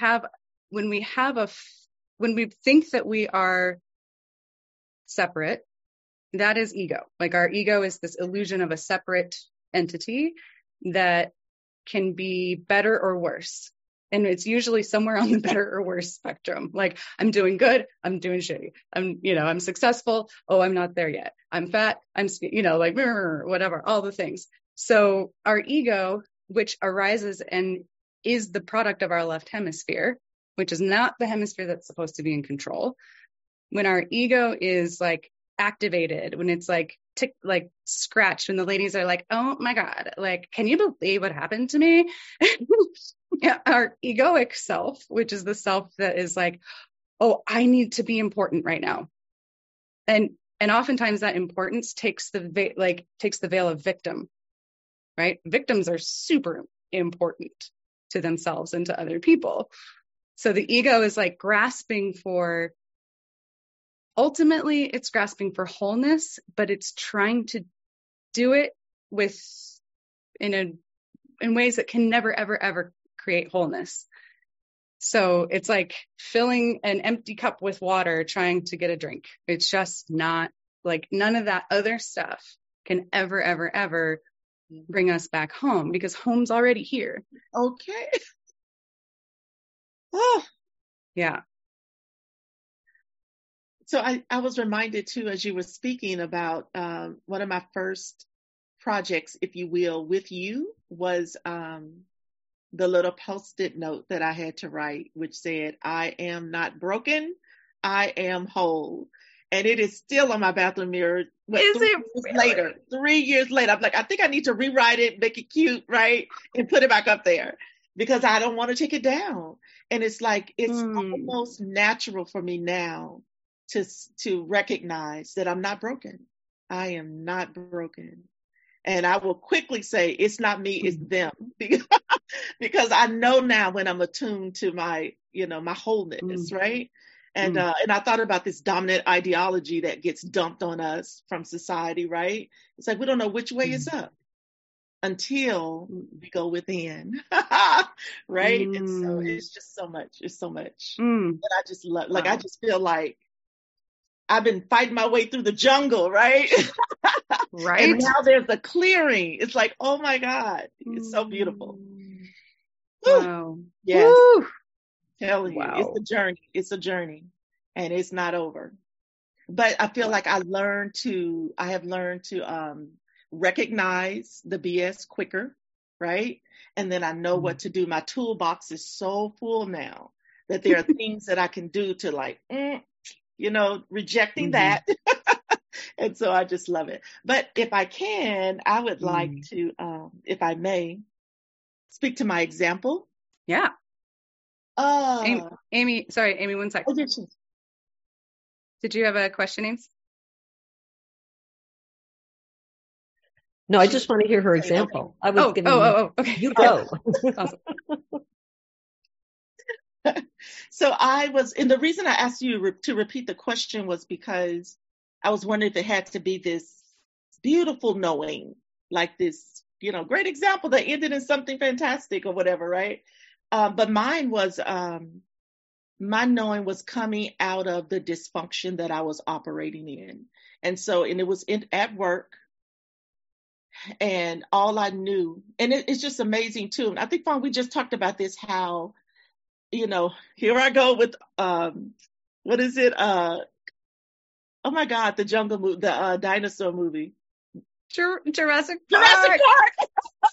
think that we are separate, that is ego. Like our ego is this illusion of a separate entity that can be better or worse. And it's usually somewhere on the better or worse spectrum. Like I'm doing good, I'm doing shitty. I'm successful. Oh, I'm not there yet. I'm fat. I'm, whatever, all the things. So our ego, which arises and is the product of our left hemisphere, which is not the hemisphere that's supposed to be in control, when our ego is like activated, when it's like like scratched, when the ladies are like, oh my God, like, can you believe what happened to me? Yeah, our egoic self, which is the self that is like, oh, I need to be important right now. And oftentimes that importance takes the veil of victim, right? Victims are super important to themselves and to other people. So the ego is like ultimately it's grasping for wholeness, but it's trying to do it in ways that can never, ever, ever create wholeness. So it's like filling an empty cup with water, trying to get a drink. It's just not, like, none of that other stuff can ever, ever, ever bring us back home, because home's already here. Okay. Oh, yeah. So I was reminded too, as you were speaking, about one of my first projects, if you will, with you was the little Post-it note that I had to write, which said, I am not broken, I am whole. And it is still on my bathroom mirror. Is it really? 3 years later, I'm like, I think I need to rewrite it, make it cute, right? And put it back up there, because I don't want to take it down. And it's like, it's almost natural for me now to recognize that I'm not broken. I am not broken. And I will quickly say, it's not me, it's them. Because I know now when I'm attuned to my wholeness, right? And I thought about this dominant ideology that gets dumped on us from society, right? It's like, we don't know which way is up until we go within, right? And so it's just so much. It's so much that I just love. Like, I just feel like I've been fighting my way through the jungle, right? Right. And now there's a clearing. It's like, oh my God, it's so beautiful. Wow. Yes. Woo. Tell you, Wow. it's a journey. It's a journey, and it's not over. But I feel like I have learned to recognize the BS quicker, right? And then I know what to do. My toolbox is so full now that there are things that I can do to, like, rejecting that. And so I just love it. But if I can, I would like to, if I may, speak to my example. Yeah. Amy, 1 sec. Oh, yes. Did you have a question, Ames? No, I just want to hear her example. I was okay. You go. Awesome. So and the reason I asked you to repeat the question was because I was wondering if it had to be this beautiful knowing, like this, great example that ended in something fantastic or whatever, right? But mine was, my knowing was coming out of the dysfunction that I was operating in. And it was at work. And all I knew, and it's just amazing too. And I think, Fawn, we just talked about this, how, here I go with, what is it? Oh my God, the jungle movie, the dinosaur movie. Jurassic Park. Jurassic Park.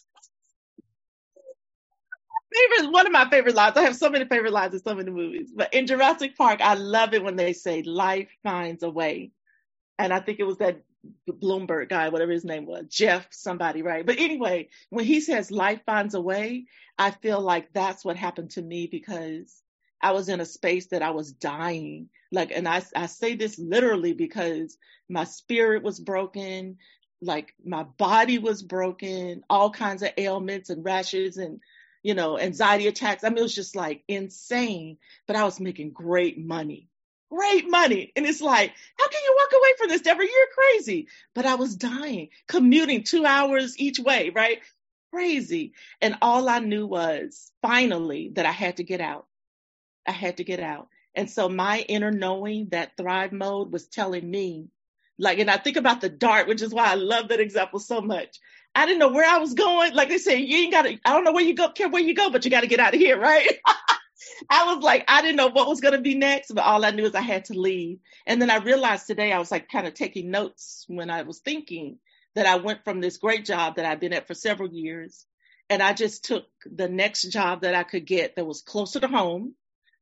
One of my favorite lines. I have so many favorite lines in so many movies. But in Jurassic Park, I love it when they say life finds a way. And I think it was that Bloomberg guy, whatever his name was, Jeff somebody, right? But anyway, when he says life finds a way, I feel like that's what happened to me, because I was in a space that I was dying. Like, and I say this literally because my spirit was broken, like my body was broken, all kinds of ailments and rashes and, anxiety attacks. I mean, it was just like insane, but I was making great money. And it's like, how can you walk away from this, Deborah? You're crazy. But I was dying, commuting 2 hours each way, right? Crazy. And all I knew was finally that I had to get out. And so my inner knowing, that thrive mode, was telling me, like, and I think about the dart, which is why I love that example so much. I didn't know where I was going. Like they say, I don't know where you go, care where you go, but you got to get out of here, right? I was like, I didn't know what was going to be next, but all I knew is I had to leave. And then I realized today, I was like kind of taking notes when I was thinking that I went from this great job that I've been at for several years, and I just took the next job that I could get that was closer to home,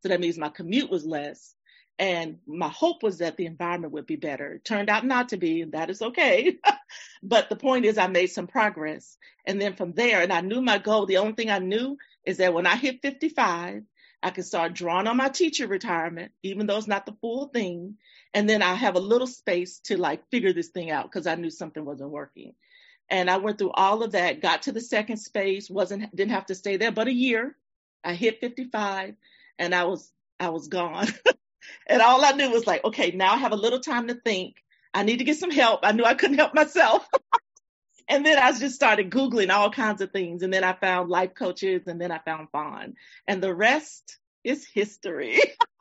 So that means my commute was less. And my hope was that the environment would be better. It turned out not to be, and that is okay. But the point is I made some progress. And then from there, and I knew my goal, the only thing I knew is that when I hit 55, I could start drawing on my teacher retirement, even though it's not the full thing. And then I have a little space to like figure this thing out because I knew something wasn't working. And I went through all of that, got to the second space, didn't have to stay there but a year. I hit 55 and I was gone. And all I knew was like, okay, now I have a little time to think. I need to get some help. I knew I couldn't help myself. And then I just started Googling all kinds of things. And then I found life coaches and then I found Fawn. And the rest is history.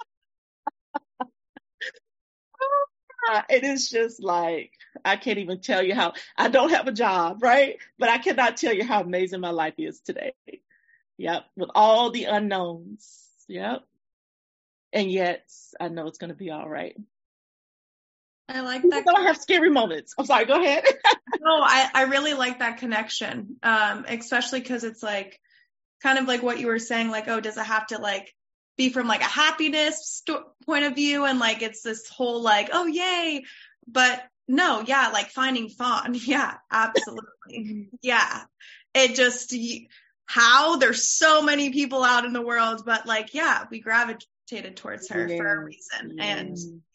It is just like, I can't even tell you how, I don't have a job, right? But I cannot tell you how amazing my life is today. Yep. With all the unknowns. Yep. And yet I know it's going to be all right. I like People that. don't have scary moments. I'm sorry, go ahead. No, I really like that connection. Especially because it's like, kind of like what you were saying, like, oh, does it have to like be from like a happiness point of view? And like, it's this whole like, oh, yay. But no, yeah, like finding Fawn. Yeah, absolutely. Yeah. It just, how there's so many people out in the world, but like, yeah, we gravitated towards her for a reason. And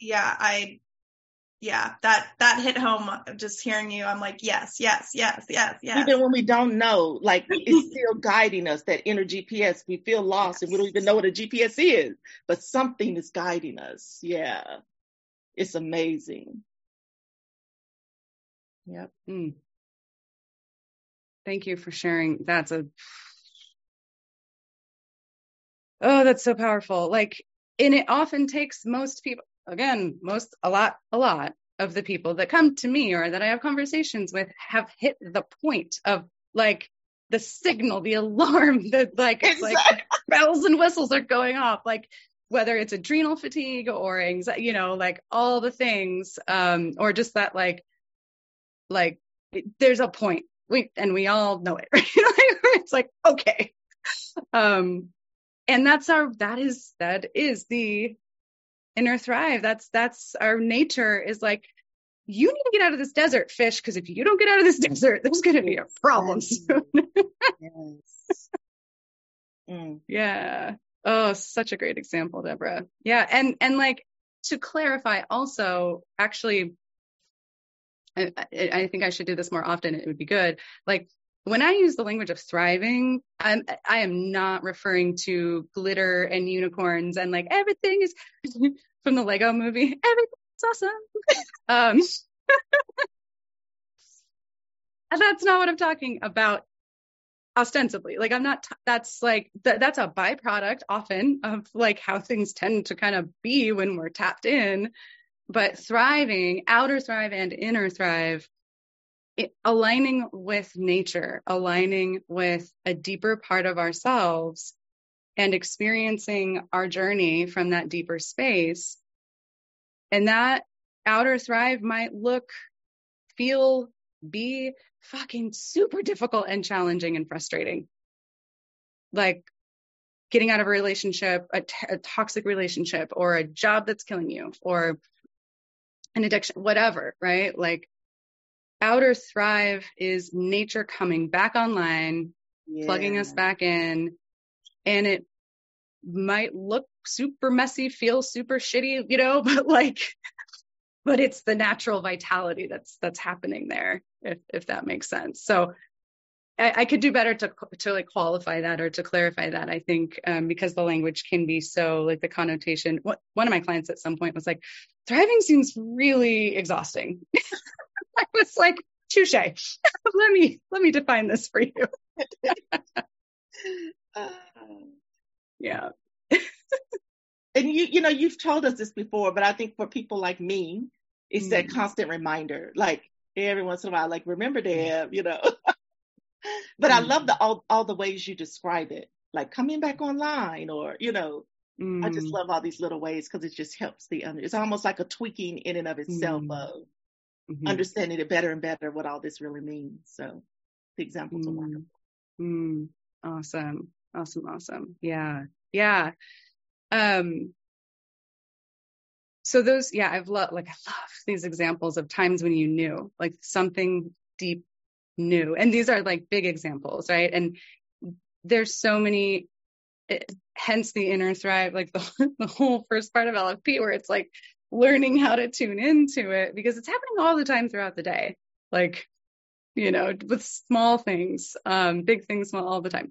that hit home just hearing you. I'm like, yes. Even when we don't know, like it's still guiding us, that inner GPS. We feel lost and we don't even know what a GPS is, but something is guiding us. Yeah. It's amazing. Yep. Thank you for sharing. That's so powerful. Like, and it often takes most people, again, a lot of the people that come to me or that I have conversations with have hit the point of like the signal, the alarm that like, it's like bells and whistles are going off, like whether it's adrenal fatigue or anxiety, like all the things, or just that like there's a point we all know it, right? It's like, okay. And that is the inner thrive. That's our nature, is like, you need to get out of this desert, fish, because if you don't get out of this desert, there's going to be a problem soon. Yes. Yeah. Oh, such a great example, Deborah. Yeah. And like, to clarify also, actually, I think I should do this more often. It would be good. Like, when I use the language of thriving, I am not referring to glitter and unicorns and like everything is from the Lego movie. Everything's awesome. That's not what I'm talking about ostensibly. Like, I'm not, that's like, that's a byproduct often of like how things tend to kind of be when we're tapped in. But thriving, outer thrive and inner thrive, aligning with nature, aligning with a deeper part of ourselves and experiencing our journey from that deeper space. And that outer thrive might look, feel, be fucking super difficult and challenging and frustrating. Like getting out of a relationship, a toxic relationship, or a job that's killing you, or an addiction, whatever, right? Like, outer thrive is nature coming back online, plugging us back in, and it might look super messy, feel super shitty, but it's the natural vitality that's happening there, if that makes sense. So I could do better to like qualify that or to clarify that, I think, because the language can be so like the connotation. One of my clients at some point was like, thriving seems really exhausting. I was like, touche. let me define this for you. Yeah. And you've told us this before, but I think for people like me, it's that constant reminder, like every once in a while, like, remember Deb, But I love all the ways you describe it, like coming back online, or I just love all these little ways because it just helps it's almost like a tweaking in and of itself of understanding it better and better what all this really means. So the examples are wonderful. Awesome. Yeah. So those, yeah, I love these examples of times when you knew, like something deep knew. And these are like big examples, right? And there's so many, hence the inner thrive, like the whole first part of LFP, where it's like learning how to tune into it, because it's happening all the time throughout the day. Like, with small things, big things, small, all the time.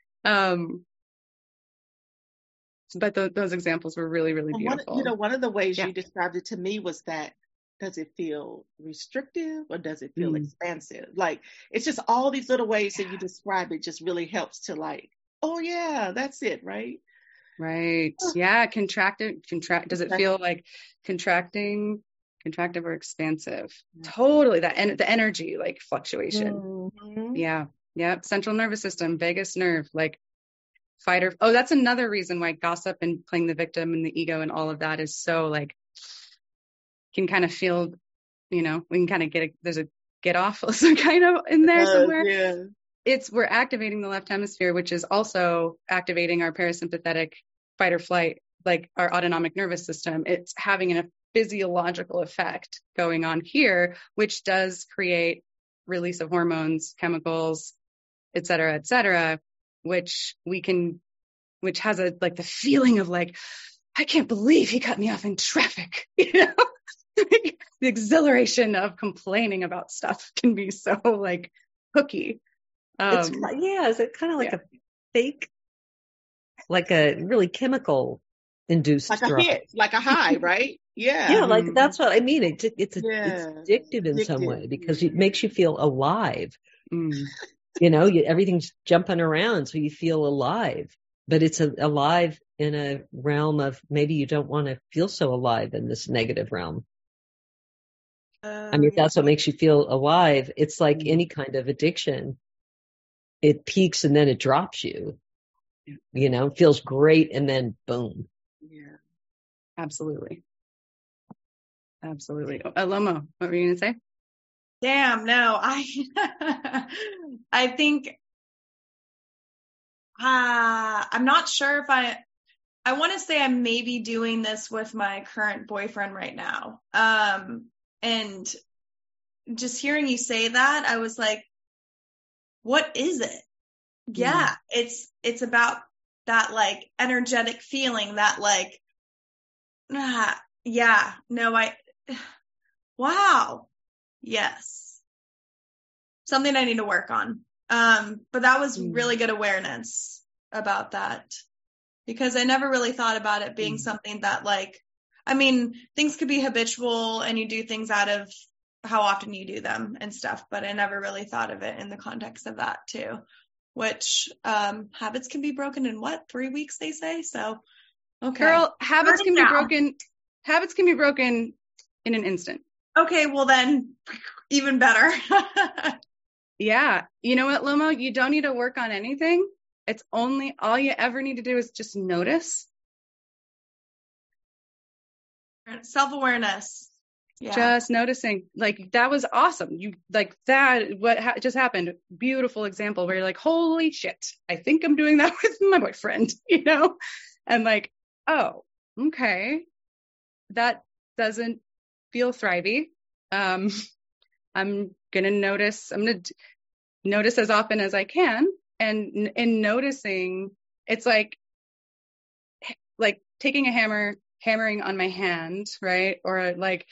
But those examples were really, really beautiful. One of the ways you described it to me was that, does it feel restrictive or does it feel expansive? Like, it's just all these little ways that you describe it just really helps to like, oh yeah, that's it, right? Right. Yeah. Does it feel like contracting, contractive or expansive? Totally. The energy, like fluctuation. Yeah. Yeah. Central nervous system, vagus nerve, like fighter. Oh, that's another reason why gossip and playing the victim and the ego and all of that is so like, can kind of feel, we can kind of there's a get off some kind of in there somewhere. Yeah. We're activating the left hemisphere, which is also activating our parasympathetic fight or flight, like our autonomic nervous system. It's having a physiological effect going on here, which does create release of hormones, chemicals, et cetera, which has the feeling of like, I can't believe he cut me off in traffic. The exhilaration of complaining about stuff can be so like hooky. Is it kind of like a fake, like a really chemical induced like a hit, like a high, right? Yeah, like that's what I mean. It's addictive in some way because it makes you feel alive. Everything's jumping around, so you feel alive. But it's alive in a realm of maybe you don't want to feel so alive in this negative realm. If that's what makes you feel alive, it's like any kind of addiction. It peaks and then it drops you. It feels great and then boom. Yeah, absolutely. Absolutely. Lomo, what were you going to say? Damn, no, I think, I'm not sure if I want to say I may be doing this with my current boyfriend right now. And just hearing you say that, I was like, what is it? Yeah, it's about that like energetic feeling that like, wow. Yes. Something I need to work on. But that was really good awareness about that, because I never really thought about it being something that like, things could be habitual and you do things out of how often you do them and stuff, but I never really thought of it in the context of that too, which, habits can be broken in 3 weeks, they say. So, okay. Girl, habits can be broken in an instant. Okay. Well then even better. Yeah. You know what, Lomo? You don't need to work on anything. It's all you ever need to do is just notice. Self-awareness. Yeah. Just noticing, like, that was awesome. You like that, just happened. Beautiful example where you're like, holy shit, I think I'm doing that with my boyfriend, and like, oh, okay. That doesn't feel thrivey. I'm going to notice as often as I can. And in noticing, it's like taking a hammer, hammering on my hand, right? Or like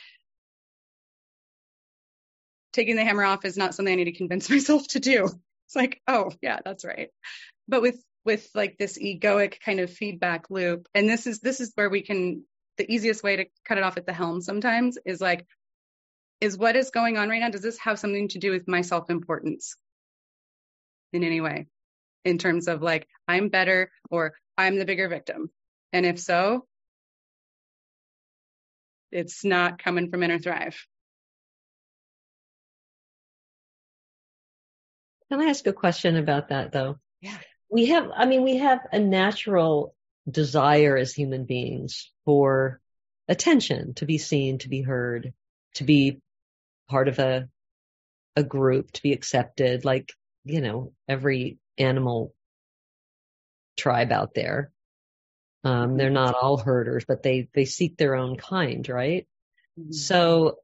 taking the hammer off is not something I need to convince myself to do. It's like, oh yeah, that's right. But with like this egoic kind of feedback loop, and this is where the easiest way to cut it off at the helm sometimes is what is going on right now? Does this have something to do with my self-importance in any way? In terms of like, I'm better or I'm the bigger victim. And if so, it's not coming from Inner Thrive. Can I ask a question about that though? Yeah. We have a natural desire as human beings for attention, to be seen, to be heard, to be part of a group, to be accepted, like, every animal tribe out there. They're not all herders, but they seek their own kind, right? Mm-hmm. So,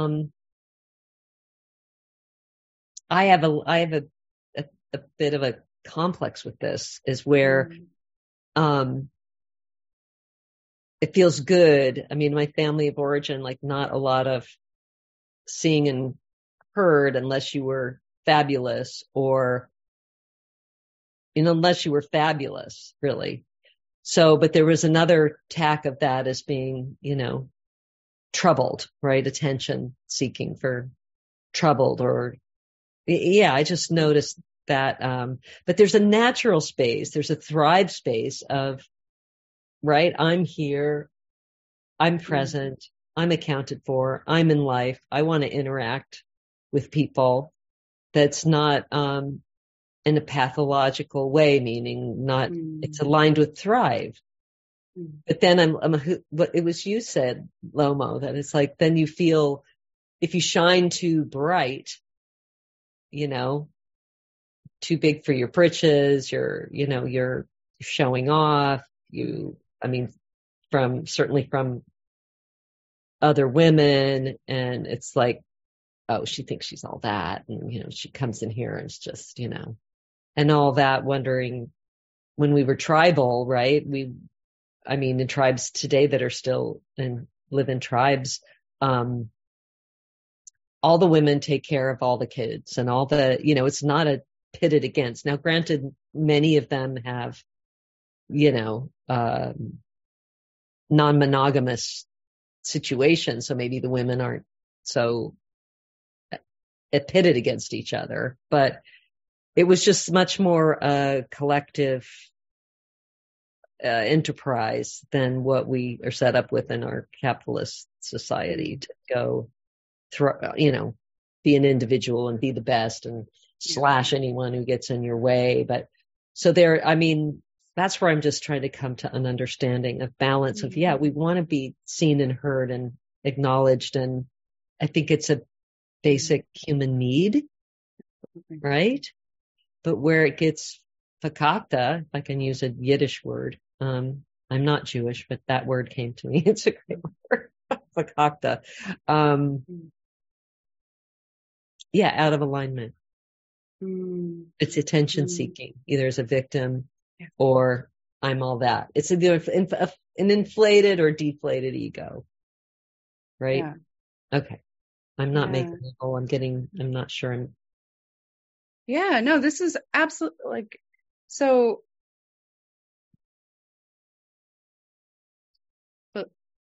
I have a bit of a complex with this, is where, it feels good. I mean, my family of origin, like not a lot of seeing and heard unless you were fabulous, or, unless you were fabulous, really. So, but there was another tack of that as being, troubled, right? Attention seeking for troubled, or, yeah, I just noticed that. But there's a natural space, there's a thrive space of, right? I'm here, I'm present, I'm accounted for, I'm in life, I want to interact with people. That's not, in a pathological way, meaning not, it's aligned with thrive. But then what it was you said, Lomo, that it's like, then you feel, if you shine too bright, too big for your britches, you're showing off, certainly from other women, and it's like, oh, she thinks she's all that, and she comes in here and it's just, and all that, wondering, when we were tribal, right? In tribes today that are still and live in tribes, all the women take care of all the kids, and all the, it's not a pitted against. Now, granted, many of them have, non-monogamous situations, so maybe the women aren't so pitted against each other, but it was just much more a collective enterprise than what we are set up with in our capitalist society, to go be an individual and be the best, and slash anyone who gets in your way. But so that's where I'm just trying to come to an understanding of balance of, we want to be seen and heard and acknowledged. And I think it's a basic human need, right? But where it gets fakakta, if I can use a Yiddish word, I'm not Jewish, but that word came to me. It's a great word, fakakta. Out of alignment. It's attention seeking, either as a victim or I'm all that. It's either an inflated or deflated ego, right? Yeah. Okay. I'm not making it whole. I'm not sure. Yeah, no, this is absolutely so. But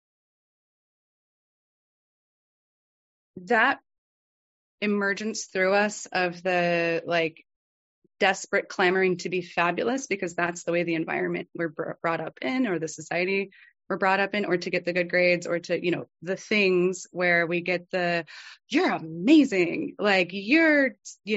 that emergence through us of the desperate clamoring to be fabulous, because that's the way the environment we're brought up in, or the society we're brought up in, or to get the good grades, or to, the things where we get you're amazing, you're,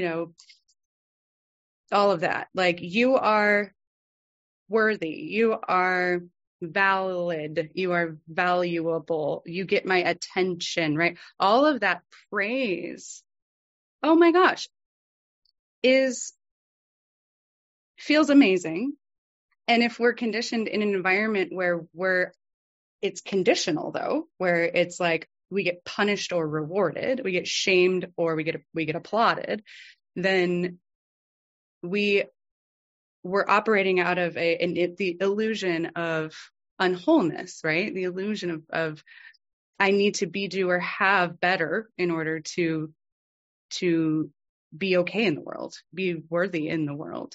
all of that, you are worthy, you are valid, you are valuable, you get my attention, right? All of that praise, oh my gosh, feels amazing. And if we're conditioned in an environment where it's conditional, though, where it's we get punished or rewarded, we get shamed or we get applauded, then we're operating out of the illusion of unwholeness, right? The illusion of I need to be, do, or have better in order to be okay in the world, be worthy in the world.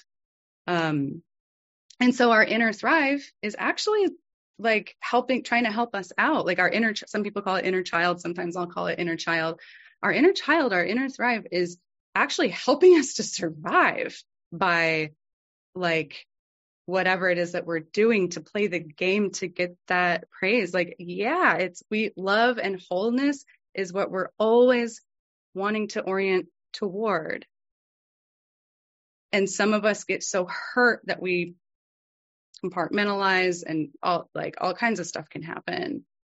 And so our inner thrive is actually trying to help us out. Our inner, some people call it inner child. Sometimes I'll call it inner child. Our inner child, our inner thrive is actually helping us to survive by whatever it is that we're doing to play the game to get that praise. Love and wholeness is what we're always wanting to orient toward. And some of us get so hurt that we compartmentalize, and all kinds of stuff can happen.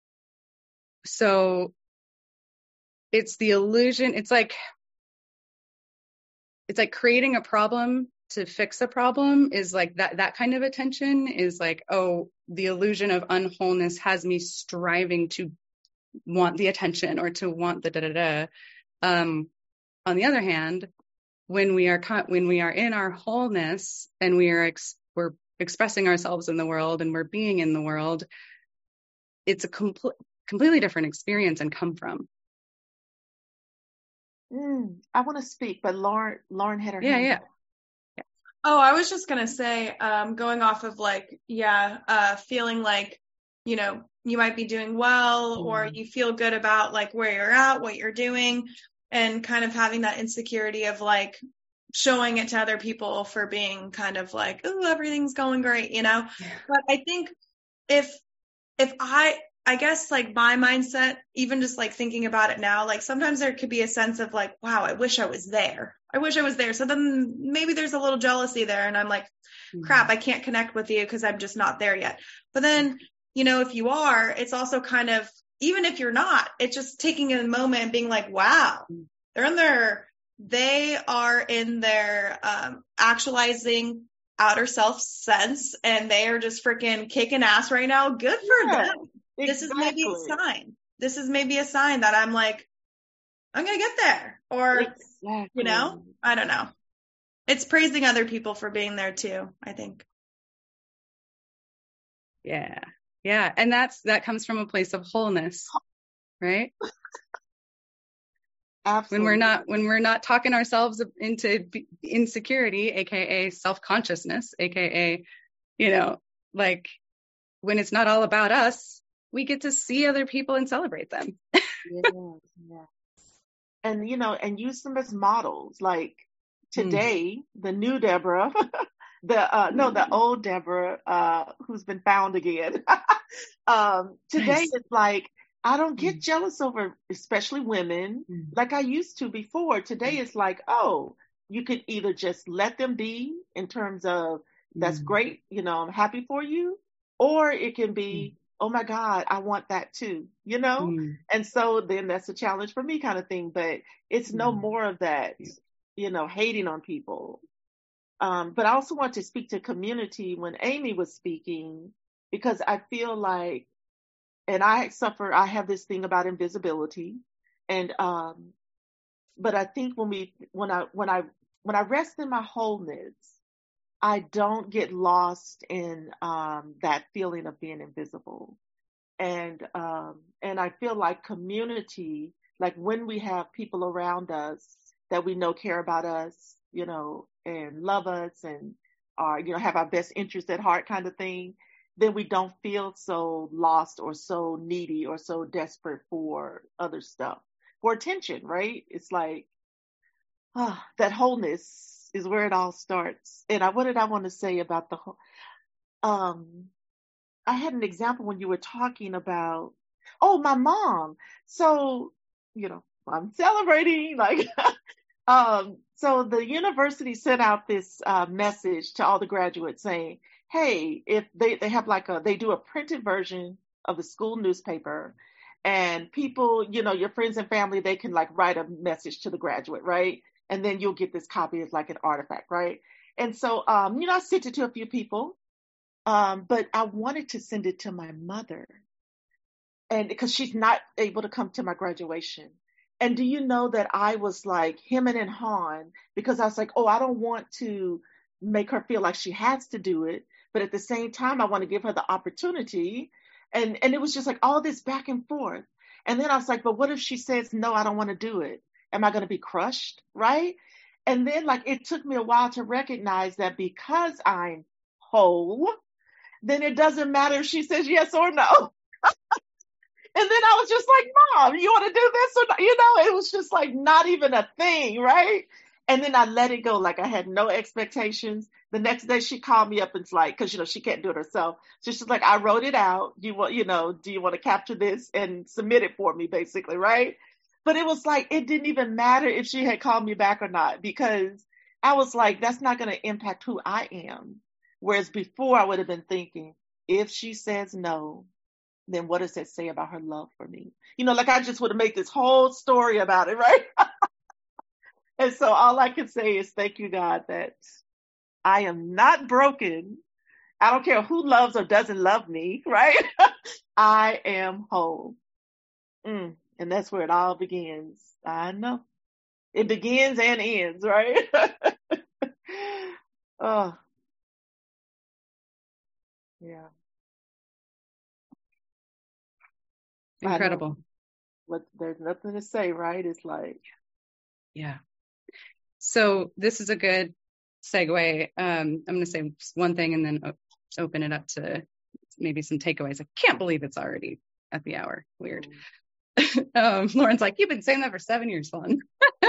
So it's the illusion. It's like creating a problem to fix a problem is like that kind of attention is like, oh, the illusion of unwholeness has me striving to want the attention or to want the da-da-da. On the other hand, when we are in our wholeness and we're expressing ourselves in the world and we're being in the world, it's a completely different experience and come from. I want to speak, but Lauren had her hand up. Oh, I was just gonna say, going off of like, feeling like, you know, you might be doing well, or you feel good about like where you're at, what you're doing, and kind of having that insecurity of like showing it to other people for being kind of like, oh, everything's going great, you know? But I think if I guess like my mindset, even just like thinking about it now, like sometimes there could be a sense of like, wow, I wish I was there. So then maybe there's a little jealousy there. And I'm like, crap, I can't connect with you because I'm just not there yet. But then, you know, if you are, it's also kind of, even if you're not, it's just taking a moment and being like, wow, they are in their actualizing outer self sense, and they are just freaking kicking ass right now. Good for them. Exactly. This is maybe a sign. This is maybe a sign that I'm like, I'm going to get there. Or, you know, I don't know. It's praising other people for being there too, I think. Yeah. Yeah. And that comes from a place of wholeness, right? Absolutely. When we're not talking ourselves into insecurity, AKA self-consciousness, AKA, you know, like when it's not all about us, we get to see other people and celebrate them. Yeah. And, you know, and use them as models. Like today, the new Deborah, the old Deborah, who's been found again. Today it's like, I don't get jealous over, especially women, like I used to before. Today it's like, oh, you could either just let them be in terms of, that's great, you know, I'm happy for you. Or it can be, oh my God, I want that too, you know? And so then that's a challenge for me kind of thing, but it's no more of that, you know, hating on people. But I also want to speak to community when Amy was speaking, because I feel like, and I have this thing about invisibility. And, but I think when I rest in my wholeness, I don't get lost in that feeling of being invisible. And I feel like community, like when we have people around us that we know care about us, you know, and love us and are, you know, have our best interest at heart kind of thing, then we don't feel so lost or so needy or so desperate for other stuff, for attention, right? It's like, that wholeness is where it all starts. And what did I want to say about the whole, I had an example when you were talking about, my mom. So, you know, I'm celebrating, like, so the university sent out this message to all the graduates saying, hey, if they have they do a printed version of the school newspaper, and people, you know, your friends and family, they can like write a message to the graduate, right? And then you'll get this copy as like an artifact, right? And so, you know, I sent it to a few people, but I wanted to send it to my mother, and because she's not able to come to my graduation. And do you know that I was like hemming and hawing, because I was like, I don't want to make her feel like she has to do it, but at the same time, I want to give her the opportunity. And it was just like all this back and forth. And then I was like, but what if she says, no, I don't want to do it? Am I going to be crushed? Right? And then like, it took me a while to recognize that because I'm whole, then it doesn't matter if she says yes or no. And then I was just like, Mom, you want to do this or not? You know, it was just like not even a thing, right? And then I let it go. Like I had no expectations. The next day she called me up and it's like, cause you know, she can't do it herself. So she's like, I wrote it out. Do you want to capture this and submit it for me, basically, right? But it was like, it didn't even matter if she had called me back or not, because I was like, that's not going to impact who I am. Whereas before I would have been thinking, if she says no, then what does that say about her love for me? You know, like I just would have made this whole story about it, right? And so all I can say is thank you, God, that I am not broken. I don't care who loves or doesn't love me, right? I am whole. And that's where it all begins. I know. It begins and ends, right? Oh, yeah. Incredible. But there's nothing to say, right? It's like, Yeah. So this is a good segue. I'm going to say one thing and then open it up to maybe some takeaways. I can't believe it's already at the hour. Weird. Lauren's like, you've been saying that for 7 years, Fawn.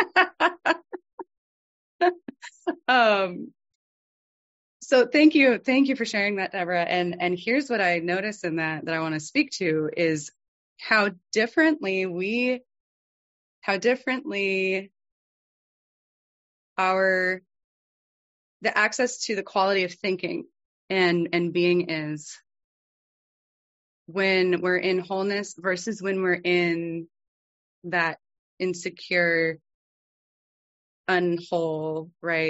So thank you for sharing that, Deborah. And here's what I noticed in that I want to speak to is how differently the access to the quality of thinking and being is when we're in wholeness versus when we're in that insecure, unwhole, right?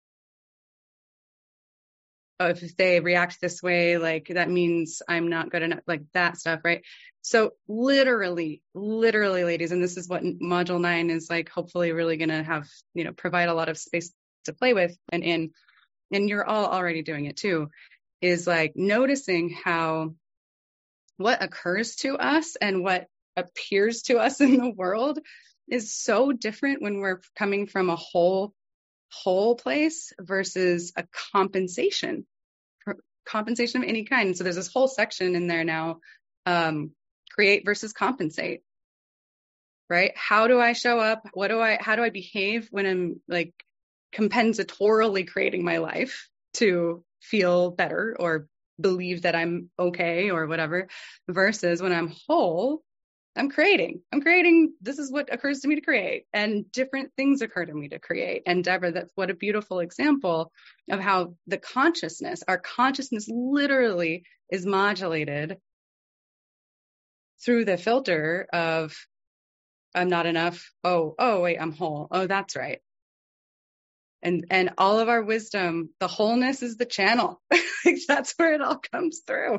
If they react this way, like that means I'm not good enough, like that stuff, right? So literally, ladies, and this is what module 9 is like, hopefully really going to have, provide a lot of space to play with and you're all already doing it too, is like noticing how what occurs to us and what appears to us in the world is so different when we're coming from a whole place versus a compensation of any kind. So there's this whole section in there now, create versus compensate, right? How do I show up? How do I behave when I'm like compensatorily creating my life to feel better or believe that I'm okay or whatever, versus when I'm whole, I'm creating. This is what occurs to me to create, and different things occur to me to create. And Deborah, that's what a beautiful example of how our consciousness literally is modulated through the filter of I'm not enough. Oh, wait, I'm whole. Oh, that's right. And all of our wisdom, the wholeness is the channel. That's where it all comes through.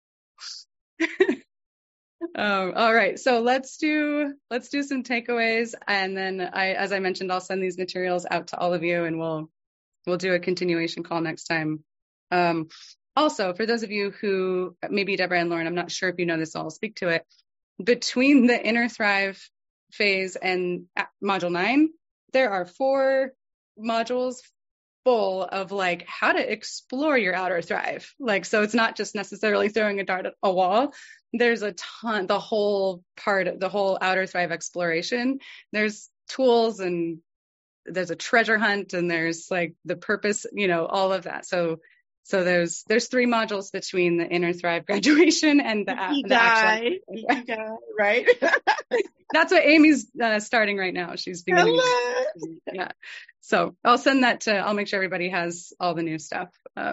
All right, so let's do some takeaways, and then as I mentioned, I'll send these materials out to all of you, and we'll do a continuation call next time. Also, for those of you who maybe Deborah and Lauren, I'm not sure if you know this, so I'll speak to it. Between the Inner Thrive phase and module 9, there are 4 modules full of like how to explore your outer thrive. Like, so it's not just necessarily throwing a dart at a wall. There's a ton, the whole outer thrive exploration. There's tools and there's a treasure hunt and there's like the purpose, all of that. So there's 3 modules between the Inner Thrive graduation and the actual. Right? That's what Amy's starting right now. She's beginning. Yeah. So I'll send that I'll make sure everybody has all the new stuff.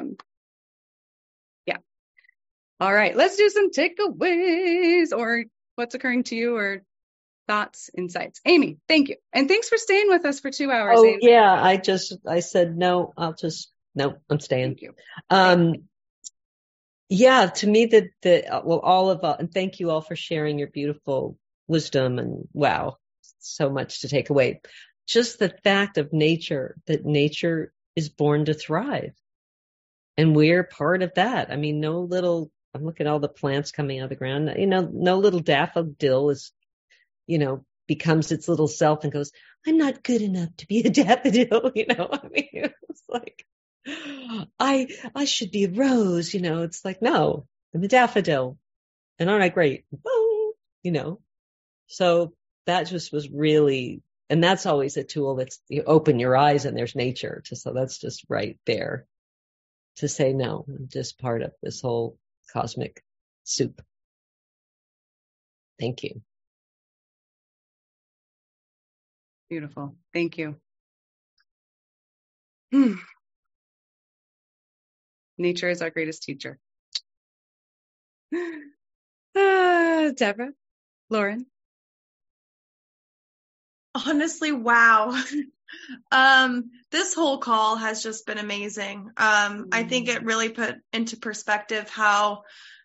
Yeah. All right. Let's do some takeaways or what's occurring to you or thoughts, insights. Amy, thank you. And thanks for staying with us for 2 hours. Oh, Amy. yeah. I said, no, I'm staying. Thank you. Yeah, to me and thank you all for sharing your beautiful wisdom, and wow, so much to take away. Just the fact of that nature is born to thrive, and we're part of that. I mean, I'm looking at all the plants coming out of the ground, no little daffodil is, becomes its little self and goes, I'm not good enough to be a daffodil, I mean, it's like, I should be a rose, it's like, no, I'm a daffodil. And aren't I great? Oh, so that just was really, and that's always a tool that's you open your eyes and there's nature. So that's just right there to say, no, I'm just part of this whole cosmic soup. Thank you. Beautiful. Thank you. Nature is our greatest teacher. Deborah, Lauren. Honestly, wow. This whole call has just been amazing. I think it really put into perspective how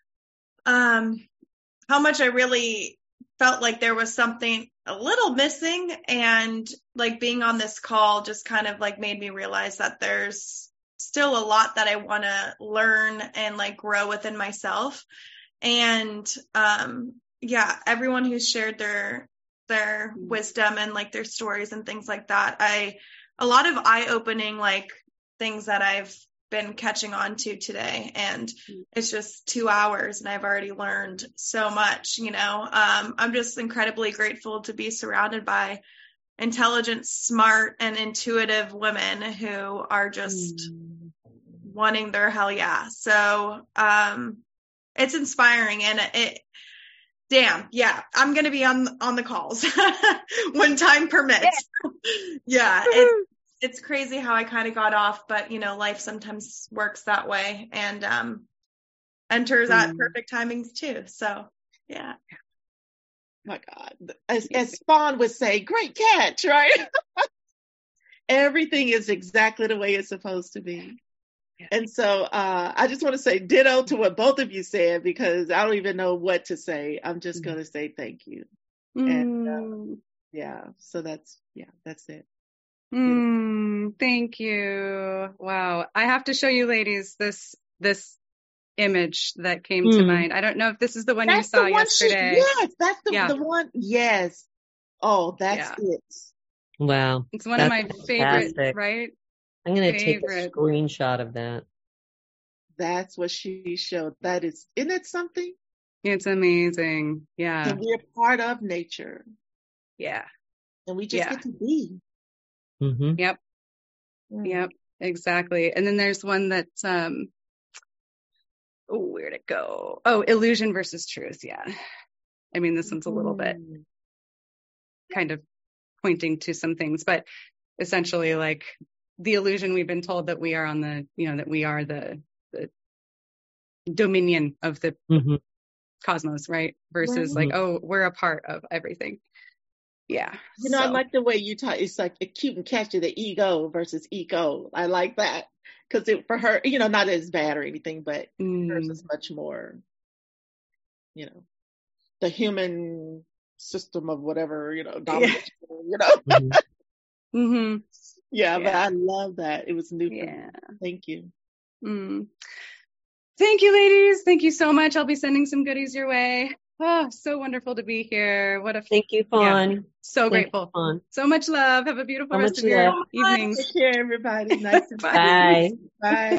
much I really felt like there was something a little missing, and like being on this call just kind of like made me realize that there's still a lot that I want to learn and like grow within myself. And yeah, everyone who's shared their wisdom and like their stories and things like that, a lot of eye-opening like things that I've been catching on to today, and it's just 2 hours and I've already learned so much, you know. I'm just incredibly grateful to be surrounded by intelligent, smart, and intuitive women who are just wanting their hell yeah. So it's inspiring, and damn, yeah, I'm gonna be on the calls when time permits. Yeah, it's crazy how I kind of got off, but you know, life sometimes works that way, and enters at perfect timings too. So yeah. My God, as Fawn would say, great catch, right? Everything is exactly the way it's supposed to be. And so I just want to say ditto to what both of you said, because I don't even know what to say. I'm just going to say thank you. And yeah, so that's it. Thank you. Wow. I have to show you ladies this image that came to mind. I don't know if this is the one you saw yesterday. Yes, that's the one. Yes. Oh, that's it. Wow. It's one of my favorites, right? I'm going to take a screenshot of that. That's what she showed. Isn't it something? It's amazing. Yeah. And we're part of nature. Yeah. And we just get to be. Mm-hmm. Yep. Yep. Exactly. And then there's one that's, where'd it go? Oh, illusion versus truth. Yeah. I mean, this one's a little bit kind of pointing to some things, but essentially like the illusion we've been told that we are on the, you know, that we are the dominion of the cosmos, right? Versus like, oh, we're a part of everything. Yeah. You know, I like the way you talk. It's like a cute and catchy, the ego versus eco. I like that. Because for her, you know, not as bad or anything, but hers is much more, you know, the human system of whatever, you know, domination, you know. Yeah, but I love that. It was new for me. Thank you. Thank you, ladies. Thank you so much. I'll be sending some goodies your way. Oh, so wonderful to be here. Thank you, Fawn. Yeah, so grateful. Fawn. So much love. Have a beautiful rest of your evening. Take care, everybody. Nice to Bye. Bye.